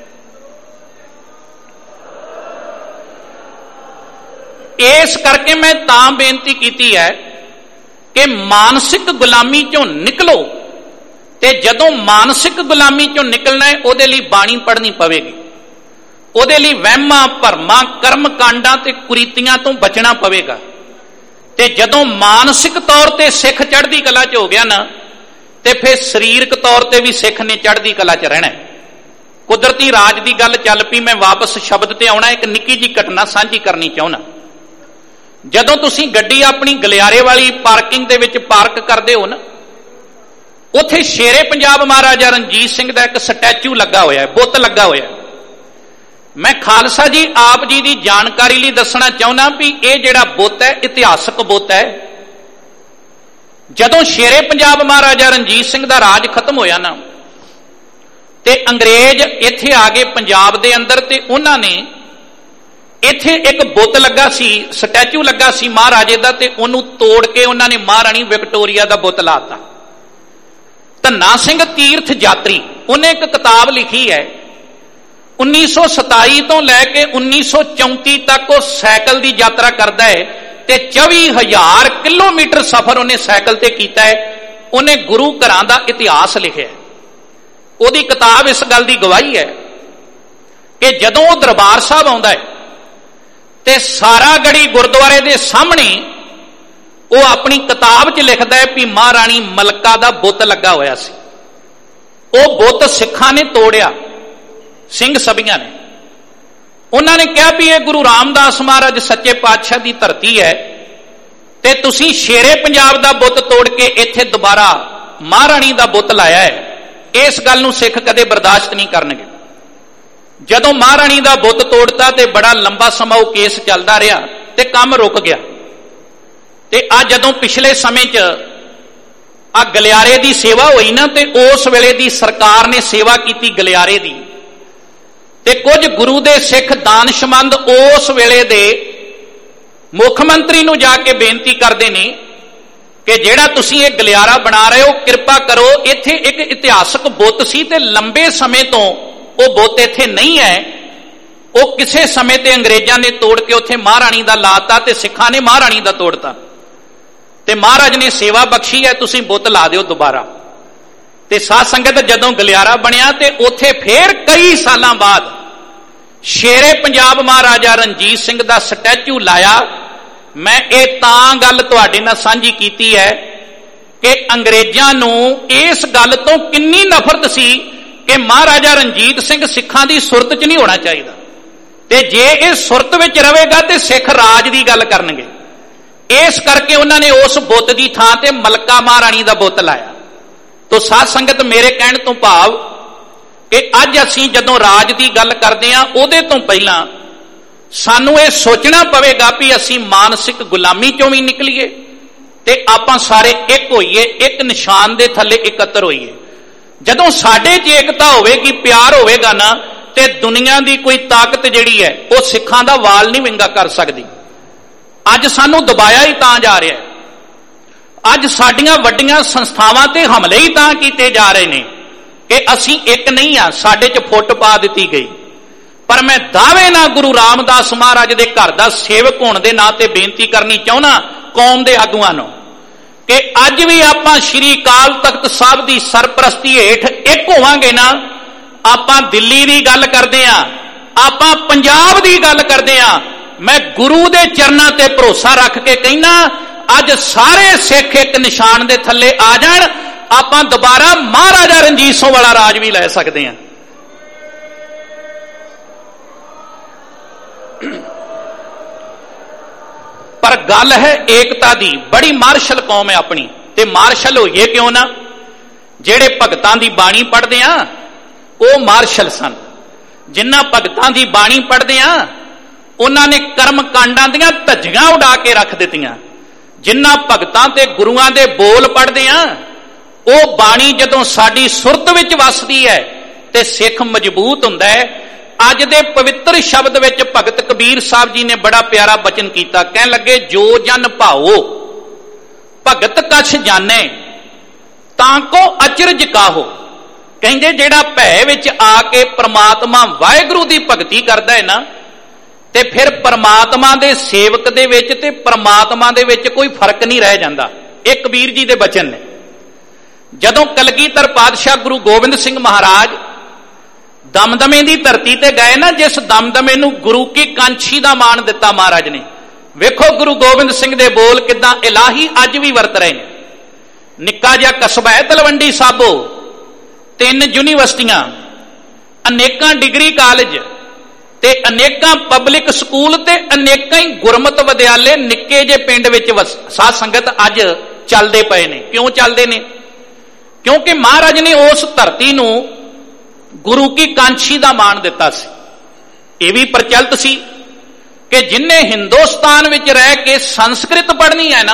S2: इस करके मैं तां बेनती कीती है कि मानसिक गुलामी चों निकलो, ते जदों मानसिक गुलामी चों निकलना है उहदे लई बाणी पढ़नी पवेगी, उहदे लई वहमां भरमां कर्म कांडां ते कुरीतियां तो बचना पवेगा। ते जदों मानसिक तौर ते सिख चढ़दी कला च हो गया ना, ते फिर शरीरक तौर ते भी सिख ने चढ़दी कला च रहना है। कुदरती राज की गल चल पई, मैं वापस शब्द ते आउणा, एक निक्की जी घटना साझी करनी चाहुंदा। जदों तुसीं गड्डी अपनी गलियारे वाली पार्किंग दे विच पार्क करदे हो ना, उत्थे शेरे पंजाब महाराजा रणजीत सिंह दा एक स्टैचू लगा होया है, बुत लगा होया है। मैं खालसा जी आप जी की जानकारी लिए दसना चाहना भी यह जिहड़ा बुत है इतिहासक बुत है। जदों शेरे पंजाब महाराजा रणजीत सिंह दा राज खत्म होया ना, ते अंग्रेज इत्थे आ गए पंजाब दे अंदर, ते उन्होंने इत्थे एक बुत लगा सी, स्टैचू लगा सी महाराजे दा, ते उन्होंने तोड़ के उन्होंने महाराणी विक्टोरिया दा बुत लाता। धन्ना सिंह तीर्थ यात्री उन्हें एक किताब लिखी है, 1927 तो लैके 1934 तक वो साइकिल की यात्रा करता है, ते 24,000 किलोमीटर सफर उन्हें साइकिल ते कीता है। उन्हें गुरु घरां दा इतिहास लिखिया, उहदी किताब इस गल की गवाही है कि जदों वो दरबार साहब आउंदा है ते सारा गढ़ी गुरुद्वारे दे सामने वो अपनी किताब च लिखता है कि महाराणी मलका दा बुत लगा होया सी। वो बुत सिखां ने तोड़िया, सिंह सभीआं ने। उन्होंने कहा भी ये गुरु रामदास महाराज सच्चे पातशाह की धरती है, ते तुसीं शेरे पंजाब दा बुत तोड़ के इत्थे दोबारा महाराणी दा बुत लाया है, इस गल नूं सिख कदे बर्दाश्त नहीं करनगे। जदों महाराणी दा बुत तोड़ता ते बड़ा लंबा समा वो केस चलदा रहा ते काम रुक गया। ते आ जदों पिछले समय च आ गलियारे की सेवा हुई ना, ते उस वेले दी सरकार ने सेवा की गलियारे दी, ते कुछ गुरु दे सिख दानशमंद उस वेले दे मुख्यमंत्री नूं जाके बेनती करते हैं कि जिहड़ा तुसीं ये गलियारा बना रहे हो, कृपा करो इत्थे एक इतिहासक बुत सी ते लंबे समय तो वो बुत इत्थे नहीं है, वो किसी समय ते अंग्रेजां ने तोड़ के उत्थे महाराणी दा लाता ते सिखां ने महाराणी दा तोड़ता, ते महाराज ने सेवा बख्शी है, तुसीं बुत ला दिओ दोबारा। ते साध संगत जदों गलियारा बनिया ते उत्थे फिर कई सालां बाद शेरे पंजाब महाराजा रणजीत सिंह दा स्टैचू लाया। मैं ये तां गल तुहाडे नाल सांझी कीती है कि अंग्रेजां नूं इस गल तो किन्नी नफरत सी कि महाराजा रणजीत सिंह सिखां दी सुरत च नहीं होना चाहिए, ते जे ये सुरत विच रहेगा तो सिख राज की गल करनगे। इस करके उन्होंने उस बुत की थां ते मलका महाराणी का बुत लाया। तो साध संगत मेरे कहने तो भाव कि अज असीं जदों राज की गल करते हैं उहदे तो पहलां सानू ये सोचना पवेगा भी असीं मानसिक गुलामी चों भी निकलीए ते आपां सारे एक होईए, एक निशान दे थल्ले एकत्र होईए। जदों साडे च एकता होवेगी, प्यार होवेगा ना, ते दुनिया की कोई ताकत जिहड़ी है वो सिखां दा वाल नहीं विंगा कर सकदी। अज सानू दबाया ही तां जा रहा है, अज साडियां वड्डियां संस्थावां ते हमले ही तां कीते जा रहे हैं कि असीं एक नहीं आ, साडे च फुट पा दित्ती गई। पर मैं दावे ना गुरु रामदास महाराज के घर का सेवक होने के नाते बेनती करनी चाहना कौम के आगुआं नूं कि अज भी आपां श्री अकाल तख्त साहब की सरपरस्ती हेठ एक होवांगे ना, आपां दिल्ली की गल करदे आं, आपां पंजाब की गल करदे आं, मैं गुरु के चरणों ते भरोसा रख के कहना अज सारे सिख एक निशान के थल्ले आ जाण, आपां दोबारा महाराजा रणजीत सिंह वाला राज भी लै सकते हैं। पर गल है एकता दी, बड़ी मार्शल कौम है अपनी, ते मार्शल होइए क्यों ना, जेड़े भगतां दी बाणी पढ़दे आ वो मार्शल सन। जिन्हां भगतां दी बाणी पढ़दे आ उन्हां ने कर्म कांडां दियां धज्जियां उड़ा के रख दित्तियां। जिन्हां भगतां ते गुरुआं दे बोल पढ़दे आ वो बाणी जदों साडी सुरत विच वसदी है ते सिख मजबूत हुंदा है। अज दे पवित्र शब्द विच भगत कबीर साहब जी ने बड़ा प्यारा बचन कीता, कहन लगे जो जन भाओ भगत कछ जाने ताको अचरज काहो। कहंदे जेड़ा भै विच आके परमात्मा वाहिगुरू दी भगती करदा है ना, ते फिर परमात्मा दे सेवक दे विच ते परमात्मा दे विच कोई फर्क नहीं रह जांदा। ये कबीर जी दे बचन ने। जदों कलगीधर पातशाह गुरु गोबिंद सिंह महाराज दमदमे की धरती ते गए ना, जिस दमदमे नूं गुरु की कांछी का मान दिता महाराज ने, वेखो गुरु गोबिंद सिंह दे बोल किदां इलाही अज भी वरत रहे हैं। निक्का जिहा कस्बा है तलवंडी साबो, 3 यूनीवर्सिटियां, अनेकां डिग्री कॉलेज ते अनेकां पब्लिक स्कूल ते अनेकां ही गुरमत विद्यालय निक्के जे पिंड विच साध संगत अज चलदे पए ने। क्यों चलदे ने? क्योंकि महाराज ने उस धरती नूं गुरु की कांछी का मान दिता सी। यह भी प्रचलित सी कि जिन्हें हिंदुस्तान विच रह के संस्कृत पढ़नी है ना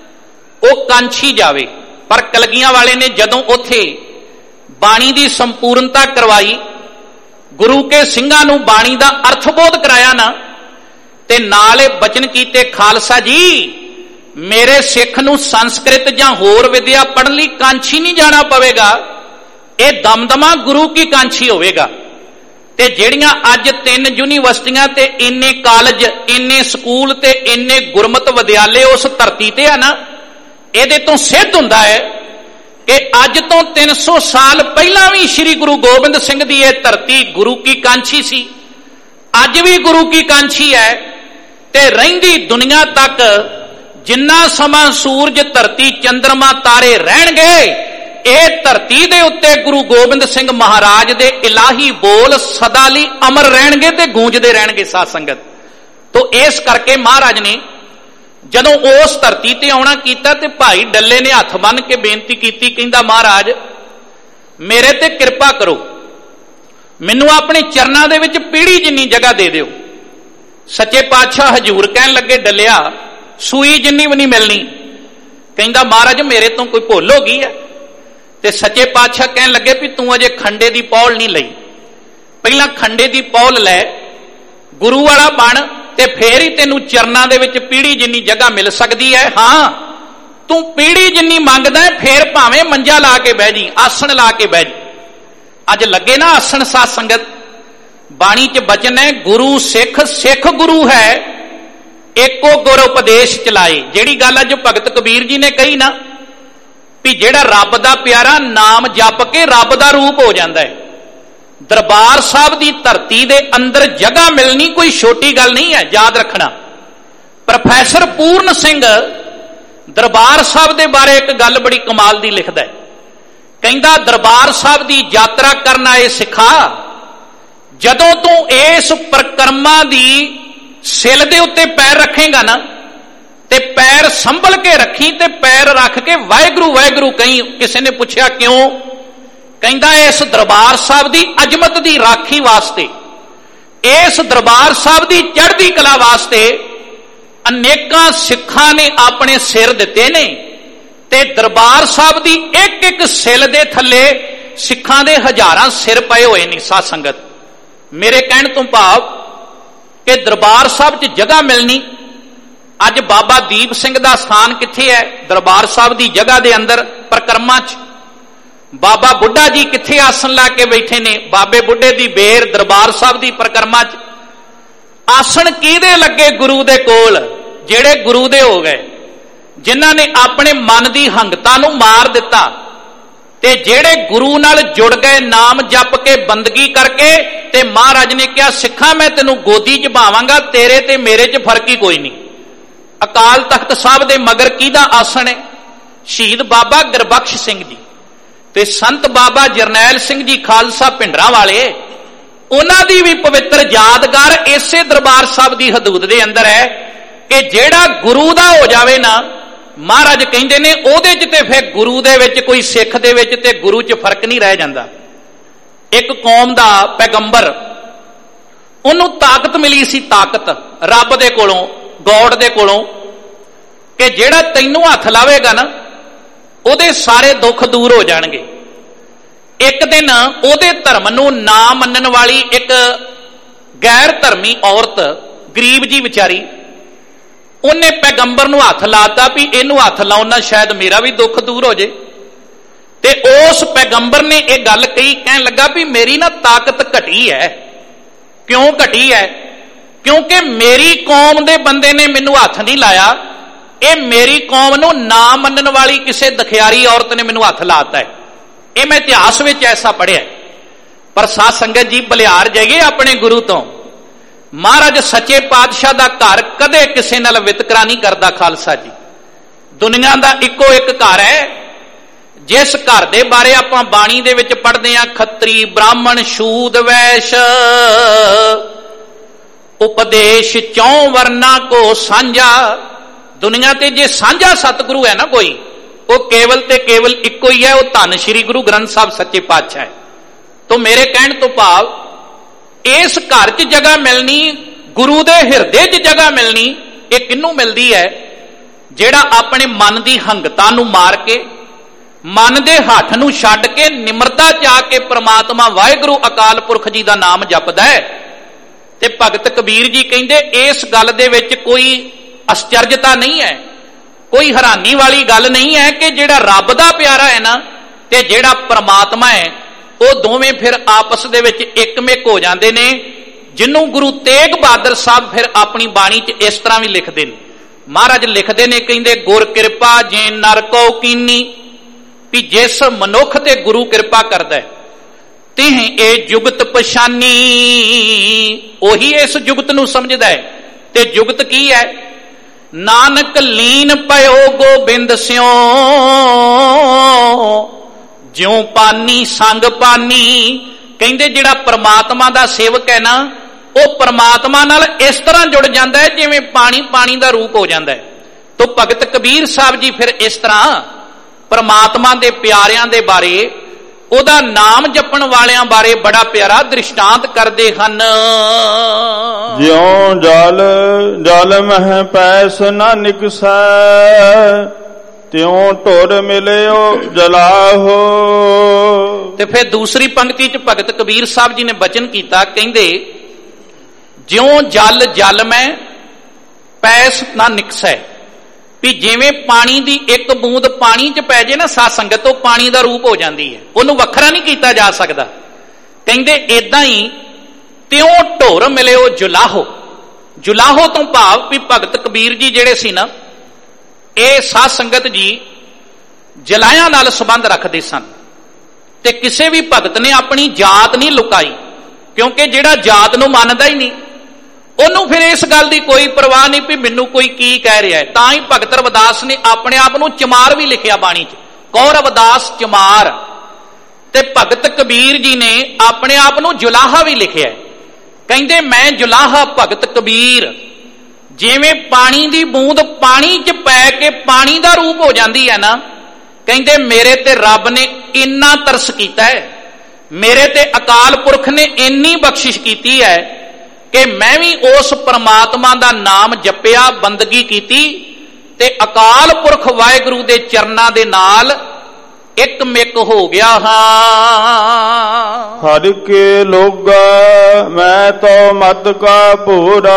S2: वो कांछी जावे। पर कलगियां वाले ने जदों उथे बाणी की संपूर्णता करवाई, गुरु के सिंघां नूं बाणी का अर्थबोध कराया ना, ते नाले बचन कीते खालसा जी मेरे सिख नूं संस्कृत जां होर विद्या पढ़न लई कांछी नहीं जाना पवेगा, ये दमदमा गुरु की कांछी होवेगा। ते जेड़ियां अज 3 यूनीवर्सिटियां ते इन्ने कॉलेज, इन्ने स्कूल ते इन्ने गुरमत विद्यालय उस धरती ते है ना, इहदे तो सिद्ध हुंदा है कि अज तो 300 साल पहला भी श्री गुरु गोबिंद सिंह दी यह धरती गुरु की कांछी सी, अज भी गुरु की कांछी है। ते रहिंदी दुनिया तक जिन्ना समा सूरज धरती चंद्रमा तारे रहणगे, ਇਹ ਧਰਤੀ ਦੇ ਉੱਤੇ ਗੁਰੂ ਗੋਬਿੰਦ ਸਿੰਘ ਮਹਾਰਾਜ ਦੇ ਇਲਾਹੀ ਬੋਲ ਸਦਾ ਲਈ ਅਮਰ ਰਹਿਣਗੇ ਤੇ ਗੂੰਜਦੇ ਰਹਿਣਗੇ ਸਾਧ ਸੰਗਤ। ਤੋਂ ਇਸ ਕਰਕੇ ਮਹਾਰਾਜ ਨੇ ਜਦੋਂ ਉਸ ਧਰਤੀ ਤੇ ਆਉਣਾ ਕੀਤਾ ਤੇ ਭਾਈ ਡੱਲੇ ਨੇ ਹੱਥ ਬੰਨ ਕੇ ਬੇਨਤੀ ਕੀਤੀ, ਕਹਿੰਦਾ ਮਹਾਰਾਜ ਮੇਰੇ ਤੇ ਕਿਰਪਾ ਕਰੋ, ਮੈਨੂੰ ਆਪਣੇ ਚਰਨਾਂ ਦੇ ਵਿੱਚ ਪੀੜੀ ਜਿੰਨੀ ਜਗ੍ਹਾ ਦੇ ਦਿਓ। ਸੱਚੇ ਪਾਤਸ਼ਾਹ ਹਜੂਰ ਕਹਿਣ ਲੱਗੇ ਡੱਲਿਆ ਸੂਈ ਜਿੰਨੀ ਵੀ ਨਹੀਂ ਮਿਲਣੀ। ਕਹਿੰਦਾ ਮਹਾਰਾਜ ਮੇਰੇ ਤੋਂ ਕੋਈ ਭੁੱਲ ਹੋ ਗਈ ਹੈ। ਤੇ ਸੱਚੇ ਪਾਤਸ਼ਾਹ ਕਹਿਣ ਲੱਗੇ ਵੀ ਤੂੰ ਅਜੇ ਖੰਡੇ ਦੀ ਪੌਲ ਨਹੀਂ ਲਈ, ਪਹਿਲਾਂ ਖੰਡੇ ਦੀ ਪੌਲ ਲੈ, ਗੁਰੂ ਵਾਲਾ ਬਣ, ਤੇ ਫੇਰ ਹੀ ਤੈਨੂੰ ਚਰਨਾਂ ਦੇ ਵਿੱਚ ਪੀੜੀ ਜਿੰਨੀ ਜਗ੍ਹਾ ਮਿਲ ਸਕਦੀ ਹੈ। ਹਾਂ ਤੂੰ ਪੀੜੀ ਜਿੰਨੀ ਮੰਗਦਾ ਹੈ ਫੇਰ ਭਾਵੇਂ ਮੰਜਾ ਲਾ ਕੇ ਬਹਿ ਜੀ, ਆਸਣ ਲਾ ਕੇ ਬਹਿ ਜੀ। ਅੱਜ ਲੱਗੇ ਨਾ ਆਸਣ ਸਾਧ ਸੰਗਤ, ਬਾਣੀ 'ਚ ਬਚਨ ਹੈ ਗੁਰੂ ਸਿੱਖ, ਸਿੱਖ ਗੁਰੂ ਹੈ, ਏਕੋ ਗੁਰ ਉਪਦੇਸ਼ ਚਲਾਏ। ਜਿਹੜੀ ਗੱਲ ਅੱਜ ਭਗਤ ਕਬੀਰ ਜੀ ਨੇ ਕਹੀ ਨਾ ਵੀ ਜਿਹੜਾ ਰੱਬ ਦਾ ਪਿਆਰਾ ਨਾਮ ਜਪ ਕੇ ਰੱਬ ਦਾ ਰੂਪ ਹੋ ਜਾਂਦਾ ਹੈ। ਦਰਬਾਰ ਸਾਹਿਬ ਦੀ ਧਰਤੀ ਦੇ ਅੰਦਰ ਜਗ੍ਹਾ ਮਿਲਣੀ ਕੋਈ ਛੋਟੀ ਗੱਲ ਨਹੀਂ ਹੈ, ਯਾਦ ਰੱਖਣਾ। ਪ੍ਰੋਫੈਸਰ ਪੂਰਨ ਸਿੰਘ ਦਰਬਾਰ ਸਾਹਿਬ ਦੇ ਬਾਰੇ ਇੱਕ ਗੱਲ ਬੜੀ ਕਮਾਲ ਦੀ ਲਿਖਦਾ ਹੈ। ਕਹਿੰਦਾ ਦਰਬਾਰ ਸਾਹਿਬ ਦੀ ਯਾਤਰਾ ਕਰਨ ਆਏ ਸਿੱਖਾ, ਜਦੋਂ ਤੂੰ ਇਸ ਪਰਿਕਰਮਾ ਦੀ ਸਿਲ ਦੇ ਉੱਤੇ ਪੈਰ ਰੱਖੇਗਾ ਨਾ ਤੇ ਪੈਰ ਸੰਭਲ ਕੇ ਰੱਖੀ ਤੇ ਪੈਰ ਰੱਖ ਕੇ ਵਾਹਿਗੁਰੂ ਵਾਹਿਗੁਰੂ ਕਹੀਂ। ਕਿਸੇ ਨੇ ਪੁੱਛਿਆ ਕਿਉਂ? ਕਹਿੰਦਾ ਇਸ ਦਰਬਾਰ ਸਾਹਿਬ ਦੀ ਅਜ਼ਮਤ ਦੀ ਰਾਖੀ ਵਾਸਤੇ, ਇਸ ਦਰਬਾਰ ਸਾਹਿਬ ਦੀ ਚੜ੍ਹਦੀ ਕਲਾ ਵਾਸਤੇ ਅਨੇਕਾਂ ਸਿੱਖਾਂ ਨੇ ਆਪਣੇ ਸਿਰ ਦਿੱਤੇ ਨੇ ਤੇ ਦਰਬਾਰ ਸਾਹਿਬ ਦੀ ਇੱਕ ਇੱਕ ਸਿਲ ਦੇ ਥੱਲੇ ਸਿੱਖਾਂ ਦੇ ਹਜ਼ਾਰਾਂ ਸਿਰ ਪਏ ਹੋਏ ਨੇ। ਸਾਧ ਸੰਗਤ, ਮੇਰੇ ਕਹਿਣ ਤੋਂ ਭਾਵ ਕਿ ਦਰਬਾਰ ਸਾਹਿਬ 'ਚ ਜਗ੍ਹਾ ਮਿਲਣੀ। ਅੱਜ ਬਾਬਾ ਦੀਪ ਸਿੰਘ ਦਾ ਸਥਾਨ ਕਿੱਥੇ ਹੈ? ਦਰਬਾਰ ਸਾਹਿਬ ਦੀ ਜਗ੍ਹਾ ਦੇ ਅੰਦਰ ਪਰਿਕਰਮਾ 'ਚ। ਬਾਬਾ ਬੁੱਢਾ ਜੀ ਕਿੱਥੇ ਆਸਣ ਲਾ ਕੇ ਬੈਠੇ ਨੇ? ਬਾਬੇ ਬੁੱਢੇ ਦੀ ਬੇਰ ਦਰਬਾਰ ਸਾਹਿਬ ਦੀ ਪਰਿਕਰਮਾ 'ਚ। ਆਸਣ ਕਿਹਦੇ ਲੱਗੇ? ਗੁਰੂ ਦੇ ਕੋਲ, ਜਿਹੜੇ ਗੁਰੂ ਦੇ ਹੋ ਗਏ, ਜਿਨ੍ਹਾਂ ਨੇ ਆਪਣੇ ਮਨ ਦੀ ਹੰਗਤਾ ਨੂੰ ਮਾਰ ਦਿੱਤਾ ਤੇ ਜਿਹੜੇ ਗੁਰੂ ਨਾਲ ਜੁੜ ਗਏ ਨਾਮ ਜਪ ਕੇ ਬੰਦਗੀ ਕਰਕੇ। ਤੇ ਮਹਾਰਾਜ ਨੇ ਕਿਹਾ ਸਿੱਖਾਂ ਮੈਂ ਤੈਨੂੰ ਗੋਦੀ 'ਚ ਭਾਵਾਂਗਾ, ਤੇਰੇ ਤੇ ਮੇਰੇ 'ਚ ਫਰਕ ਹੀ ਕੋਈ ਨਹੀਂ। ਅਕਾਲ ਤਖਤ ਸਾਹਿਬ ਦੇ ਮਗਰ ਕਿਹਦਾ ਆਸਣ ਹੈ? ਸ਼ਹੀਦ ਬਾਬਾ ਗੁਰਬਖਸ਼ ਸਿੰਘ ਜੀ ਤੇ ਸੰਤ ਬਾਬਾ ਜਰਨੈਲ ਸਿੰਘ ਜੀ ਖਾਲਸਾ ਭਿੰਡਰਾਂ ਵਾਲੇ। ਉਹਨਾਂ ਦੀ ਵੀ ਪਵਿੱਤਰ ਯਾਦਗਾਰ ਇਸੇ ਦਰਬਾਰ ਸਾਹਿਬ ਦੀ ਹਦੂਦ ਦੇ ਅੰਦਰ ਹੈ ਕਿ ਜਿਹੜਾ ਗੁਰੂ ਦਾ ਹੋ ਜਾਵੇ ਨਾ, ਮਹਾਰਾਜ ਕਹਿੰਦੇ ਨੇ ਉਹਦੇ 'ਚ ਤੇ ਫਿਰ ਗੁਰੂ ਦੇ ਵਿੱਚ, ਕੋਈ ਸਿੱਖ ਦੇ ਵਿੱਚ ਤੇ ਗੁਰੂ 'ਚ ਫਰਕ ਨਹੀਂ ਰਹਿ ਜਾਂਦਾ। ਇੱਕ ਕੌਮ ਦਾ ਪੈਗੰਬਰ, ਉਹਨੂੰ ਤਾਕਤ ਮਿਲੀ ਸੀ, ਤਾਕਤ ਰੱਬ ਦੇ ਕੋਲੋਂ, ਗੋਡ ਦੇ ਕੋਲੋਂ, ਕਿ ਜਿਹੜਾ ਤੈਨੂੰ ਹੱਥ ਲਾਵੇਗਾ ਨਾ ਉਹਦੇ ਸਾਰੇ ਦੁੱਖ ਦੂਰ ਹੋ ਜਾਣਗੇ। ਇੱਕ ਦਿਨ ਉਹਦੇ ਧਰਮ ਨੂੰ ਨਾ ਮੰਨਣ ਵਾਲੀ ਇੱਕ ਗੈਰ ਧਰਮੀ ਔਰਤ, ਗਰੀਬ ਜੀ ਵਿਚਾਰੀ, ਉਹਨੇ ਪੈਗੰਬਰ ਨੂੰ ਹੱਥ ਲਾਤਾ ਵੀ ਇਹਨੂੰ ਹੱਥ ਲਾਉਣ ਨਾਲ ਸ਼ਾਇਦ ਮੇਰਾ ਵੀ ਦੁੱਖ ਦੂਰ ਹੋ ਜੇ। ਤੇ ਉਸ ਪੈਗੰਬਰ ਨੇ ਇਹ ਗੱਲ ਕਹੀ, ਕਹਿਣ ਲੱਗਾ ਵੀ ਮੇਰੀ ਨਾ ਤਾਕਤ ਘਟੀ ਹੈ। ਕਿਉਂ ਘਟੀ ਹੈ? ਕਿਉਂਕਿ ਮੇਰੀ ਕੌਮ ਦੇ ਬੰਦੇ ਨੇ ਮੈਨੂੰ ਹੱਥ ਨਹੀਂ ਲਾਇਆ, ਇਹ ਮੇਰੀ ਕੌਮ ਨੂੰ ਨਾ ਮੰਨਣ ਵਾਲੀ ਕਿਸੇ ਦਖਿਆਰੀ ਔਰਤ ਨੇ ਮੈਨੂੰ ਹੱਥ ਲਾਤਾ ਹੈ। ਇਹ ਮੈਂ ਇਤਿਹਾਸ ਵਿੱਚ ਐਸਾ ਪੜ੍ਹਿਆ। ਪਰ ਸਾਧ ਸੰਗਤ ਜੀ, ਬਲਿਹਾਰ ਜਾਈਏ ਆਪਣੇ ਗੁਰੂ ਤੋਂ। ਮਹਾਰਾਜ ਸੱਚੇ ਪਾਤਸ਼ਾਹ ਦਾ ਘਰ ਕਦੇ ਕਿਸੇ ਨਾਲ ਵਿਤਕਰਾ ਨਹੀਂ ਕਰਦਾ। ਖਾਲਸਾ ਜੀ, ਦੁਨੀਆ ਦਾ ਇੱਕੋ ਇੱਕ ਘਰ ਹੈ ਜਿਸ ਘਰ ਦੇ ਬਾਰੇ ਆਪਾਂ ਬਾਣੀ ਦੇ ਵਿੱਚ ਪੜ੍ਹਦੇ ਹਾਂ, ਖੱਤਰੀ ਬ੍ਰਾਹਮਣ ਸ਼ੂਦ ਵੈਸ਼ ਉਪਦੇਸ਼ ਚੌਂ ਵਰਨਾ ਕੋ ਸਾਂਝਾ। ਦੁਨੀਆ ਤੇ ਜੇ ਸਾਂਝਾ ਸਤਿਗੁਰੂ ਹੈ ਨਾ ਕੋਈ, ਉਹ ਕੇਵਲ ਤੇ ਕੇਵਲ ਇੱਕੋ ਹੀ ਹੈ, ਉਹ ਧੰਨ ਸ਼੍ਰੀ ਗੁਰੂ ਗ੍ਰੰਥ ਸਾਹਿਬ ਸੱਚੇ ਪਾਤਸ਼ਾਹ ਹੈ। ਤੋਂ ਮੇਰੇ ਕਹਿਣ ਤੋਂ ਭਾਵ ਇਸ ਘਰ 'ਚ ਜਗ੍ਹਾ ਮਿਲਣੀ, ਗੁਰੂ ਦੇ ਹਿਰਦੇ 'ਚ ਜਗ੍ਹਾ ਮਿਲਣੀ, ਇਹ ਕਿਹਨੂੰ ਮਿਲਦੀ ਹੈ? ਜਿਹੜਾ ਆਪਣੇ ਮਨ ਦੀ ਹੰਗਤਾ ਨੂੰ ਮਾਰ ਕੇ, ਮਨ ਦੇ ਹੱਥ ਨੂੰ ਛੱਡ ਕੇ ਨਿਮਰਤਾ 'ਚ ਆ ਕੇ ਪ੍ਰਮਾਤਮਾ ਵਾਹਿਗੁਰੂ ਅਕਾਲ ਪੁਰਖ ਜੀ ਦਾ ਨਾਮ ਜਪਦਾ ਹੈ। ਤੇ ਭਗਤ ਕਬੀਰ ਜੀ ਕਹਿੰਦੇ ਇਸ ਗੱਲ ਦੇ ਵਿੱਚ ਕੋਈ ਅਸਚਰਜਤਾ ਨਹੀਂ ਹੈ, ਕੋਈ ਹੈਰਾਨੀ ਵਾਲੀ ਗੱਲ ਨਹੀਂ ਹੈ ਕਿ ਜਿਹੜਾ ਰੱਬ ਦਾ ਪਿਆਰਾ ਹੈ ਨਾ ਤੇ ਜਿਹੜਾ ਪ੍ਰਮਾਤਮਾ ਹੈ, ਉਹ ਦੋਵੇਂ ਫਿਰ ਆਪਸ ਦੇ ਵਿੱਚ ਇੱਕਮਿਕ ਹੋ ਜਾਂਦੇ ਨੇ। ਜਿਹਨੂੰ ਗੁਰੂ ਤੇਗ ਬਹਾਦਰ ਸਾਹਿਬ ਫਿਰ ਆਪਣੀ ਬਾਣੀ 'ਚ ਇਸ ਤਰ੍ਹਾਂ ਵੀ ਲਿਖਦੇ ਨੇ। ਮਹਾਰਾਜ ਲਿਖਦੇ ਨੇ, ਕਹਿੰਦੇ ਗੁਰ ਕਿਰਪਾ ਜੇ ਨਰ ਕੋ ਕੀਨੀ, ਵੀ ਜਿਸ ਮਨੁੱਖ ਤੇ ਗੁਰੂ ਕਿਰਪਾ ਕਰਦਾ ਤਿਹ ਇਹ ਜੁਗਤ ਪਛਾਨੀ, ਉਹੀ ਇਸ ਜੁਗਤ ਨੂੰ ਸਮਝਦਾ ਹੈ। ਤੇ ਜੁਗਤ ਕੀ ਹੈ? ਨਾਨਕ ਲੀਨ ਪਇਓ ਗੋਬਿੰਦ ਸਿਓ, ਜਿਉ ਪਾਨੀ ਸੰਗ ਪਾਨੀ। ਕਹਿੰਦੇ ਜਿਹੜਾ ਪ੍ਰਮਾਤਮਾ ਦਾ ਸੇਵਕ ਹੈ ਨਾ, ਉਹ ਪ੍ਰਮਾਤਮਾ ਨਾਲ ਇਸ ਤਰ੍ਹਾਂ ਜੁੜ ਜਾਂਦਾ ਹੈ ਜਿਵੇਂ ਪਾਣੀ ਪਾਣੀ ਦਾ ਰੂਪ ਹੋ ਜਾਂਦਾ ਹੈ। ਤੋਂ ਭਗਤ ਕਬੀਰ ਸਾਹਿਬ ਜੀ ਫਿਰ ਇਸ ਤਰ੍ਹਾਂ ਪ੍ਰਮਾਤਮਾ ਦੇ ਪਿਆਰਿਆਂ ਦੇ ਬਾਰੇ, ਉਹਦਾ ਨਾਮ ਜਪਣ ਵਾਲਿਆਂ ਬਾਰੇ ਬੜਾ ਪਿਆਰਾ ਦ੍ਰਿਸ਼ਟਾਂਤ ਕਰਦੇ ਹਨ।
S1: ਜਿਉ ਜਲ ਜਲ ਮਹਿ ਪੈਸ ਨਾ ਨਿਕਸੈ, ਤਿਉ ਢੁਰ ਮਿਲਿਓ ਜਲਾਹੋ।
S2: ਤੇ ਫਿਰ ਦੂਸਰੀ ਪੰਕਤੀ 'ਚ ਭਗਤ ਕਬੀਰ ਸਾਹਿਬ ਜੀ ਨੇ ਬਚਨ ਕੀਤਾ, ਕਹਿੰਦੇ ਜਿਉ ਜਲ ਜਲ ਮੈਂ ਪੈਸ ਨਾ ਨਿਕਸੈ, ਵੀ ਜਿਵੇਂ ਪਾਣੀ ਦੀ ਇੱਕ ਬੂੰਦ ਪਾਣੀ 'ਚ ਪੈ ਜੇ ਨਾ ਸਾਧ ਸੰਗਤ, ਉਹ ਪਾਣੀ ਦਾ ਰੂਪ ਹੋ ਜਾਂਦੀ ਹੈ, ਉਹਨੂੰ ਵੱਖਰਾ ਨਹੀਂ ਕੀਤਾ ਜਾ ਸਕਦਾ। ਕਹਿੰਦੇ ਏਦਾਂ ਹੀ ਤਿਉ ਢੁਰ ਮਿਲਿਓ ਜੁਲਾਹੋ। ਜੁਲਾਹੋ ਤੋਂ ਭਾਵ ਵੀ ਭਗਤ ਕਬੀਰ ਜੀ ਜਿਹੜੇ ਸੀ ਨਾ, ਇਹ ਸਾਧ ਸੰਗਤ ਜੀ ਜਲਾਇਆਂ ਨਾਲ ਸੰਬੰਧ ਰੱਖਦੇ ਸਨ ਤੇ ਕਿਸੇ ਵੀ ਭਗਤ ਨੇ ਆਪਣੀ ਜਾਤ ਨਹੀਂ ਲੁਕਾਈ, ਕਿਉਂਕਿ ਜਿਹੜਾ ਜਾਤ ਨੂੰ ਮੰਨਦਾ ਹੀ ਨਹੀਂ ਉਹਨੂੰ ਫਿਰ ਇਸ ਗੱਲ ਦੀ ਕੋਈ ਪਰਵਾਹ ਨਹੀਂ ਵੀ ਮੈਨੂੰ ਕੋਈ ਕੀ ਕਹਿ ਰਿਹਾ ਹੈ। ਤਾਂ ਹੀ ਭਗਤ ਰਵਿਦਾਸ ਨੇ ਆਪਣੇ ਆਪ ਨੂੰ ਚਮਾਰ ਵੀ ਲਿਖਿਆ ਬਾਣੀ 'ਚ, ਕੌਰ ਰਵਿਦਾਸ ਚਮਾਰ। ਤੇ ਭਗਤ ਕਬੀਰ ਜੀ ਨੇ ਆਪਣੇ ਆਪ ਨੂੰ ਜੁਲਾਹਾ ਵੀ ਲਿਖਿਆ, ਕਹਿੰਦੇ ਮੈਂ ਜੁਲਾਹਾ ਭਗਤ ਕਬੀਰ। ਜਿਵੇਂ ਪਾਣੀ ਦੀ ਬੂੰਦ ਪਾਣੀ 'ਚ ਪੈ ਕੇ ਪਾਣੀ ਦਾ ਰੂਪ ਹੋ ਜਾਂਦੀ ਹੈ ਨਾ, ਕਹਿੰਦੇ ਮੇਰੇ ਤੇ ਰੱਬ ਨੇ ਇੰਨਾ ਤਰਸ ਕੀਤਾ ਹੈ, ਮੇਰੇ ਤੇ ਅਕਾਲ ਪੁਰਖ ਨੇ ਇੰਨੀ ਬਖਸ਼ਿਸ਼ ਕੀਤੀ ਹੈ ਕਿ ਮੈਂ ਵੀ ਉਸ ਪਰਮਾਤਮਾ ਦਾ ਨਾਮ ਜਪਿਆ, ਬੰਦਗੀ ਕੀਤੀ ਤੇ ਅਕਾਲ ਪੁਰਖ ਵਾਹਿਗੁਰੂ ਦੇ ਚਰਨਾਂ ਦੇ ਨਾਲ ਇੱਕ ਮਿਕ ਹੋ ਗਿਆ ਹਾਂ।
S1: ਹਰਿ ਕੇ ਲੋਗਾ ਮੈਂ ਤੋ ਮਤ ਕਾ ਭੂਰਾ।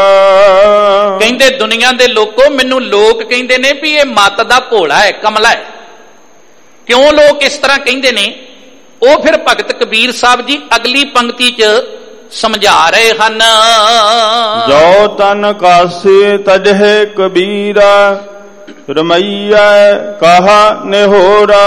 S2: ਕਹਿੰਦੇ ਦੁਨੀਆ ਦੇ ਲੋਕੋ, ਮੈਨੂੰ ਲੋਕ ਕਹਿੰਦੇ ਨੇ ਵੀ ਇਹ ਮਤ ਦਾ ਭੋਲਾ ਹੈ, ਕਮਲਾ ਹੈ। ਕਿਉਂ ਲੋਕ ਇਸ ਤਰ੍ਹਾਂ ਕਹਿੰਦੇ ਨੇ, ਉਹ ਫਿਰ ਭਗਤ ਕਬੀਰ ਸਾਹਿਬ ਜੀ ਅਗਲੀ ਪੰਕਤੀ 'ਚ ਸਮਝਾ ਰਹੇ ਹਨ।
S1: ਜੋ ਤਨ ਕਾਸੀ ਤਜਹਿ ਕਬੀਰਾ, ਰਮਈਆ ਕਹਾ ਨਿਹੋਰਾ।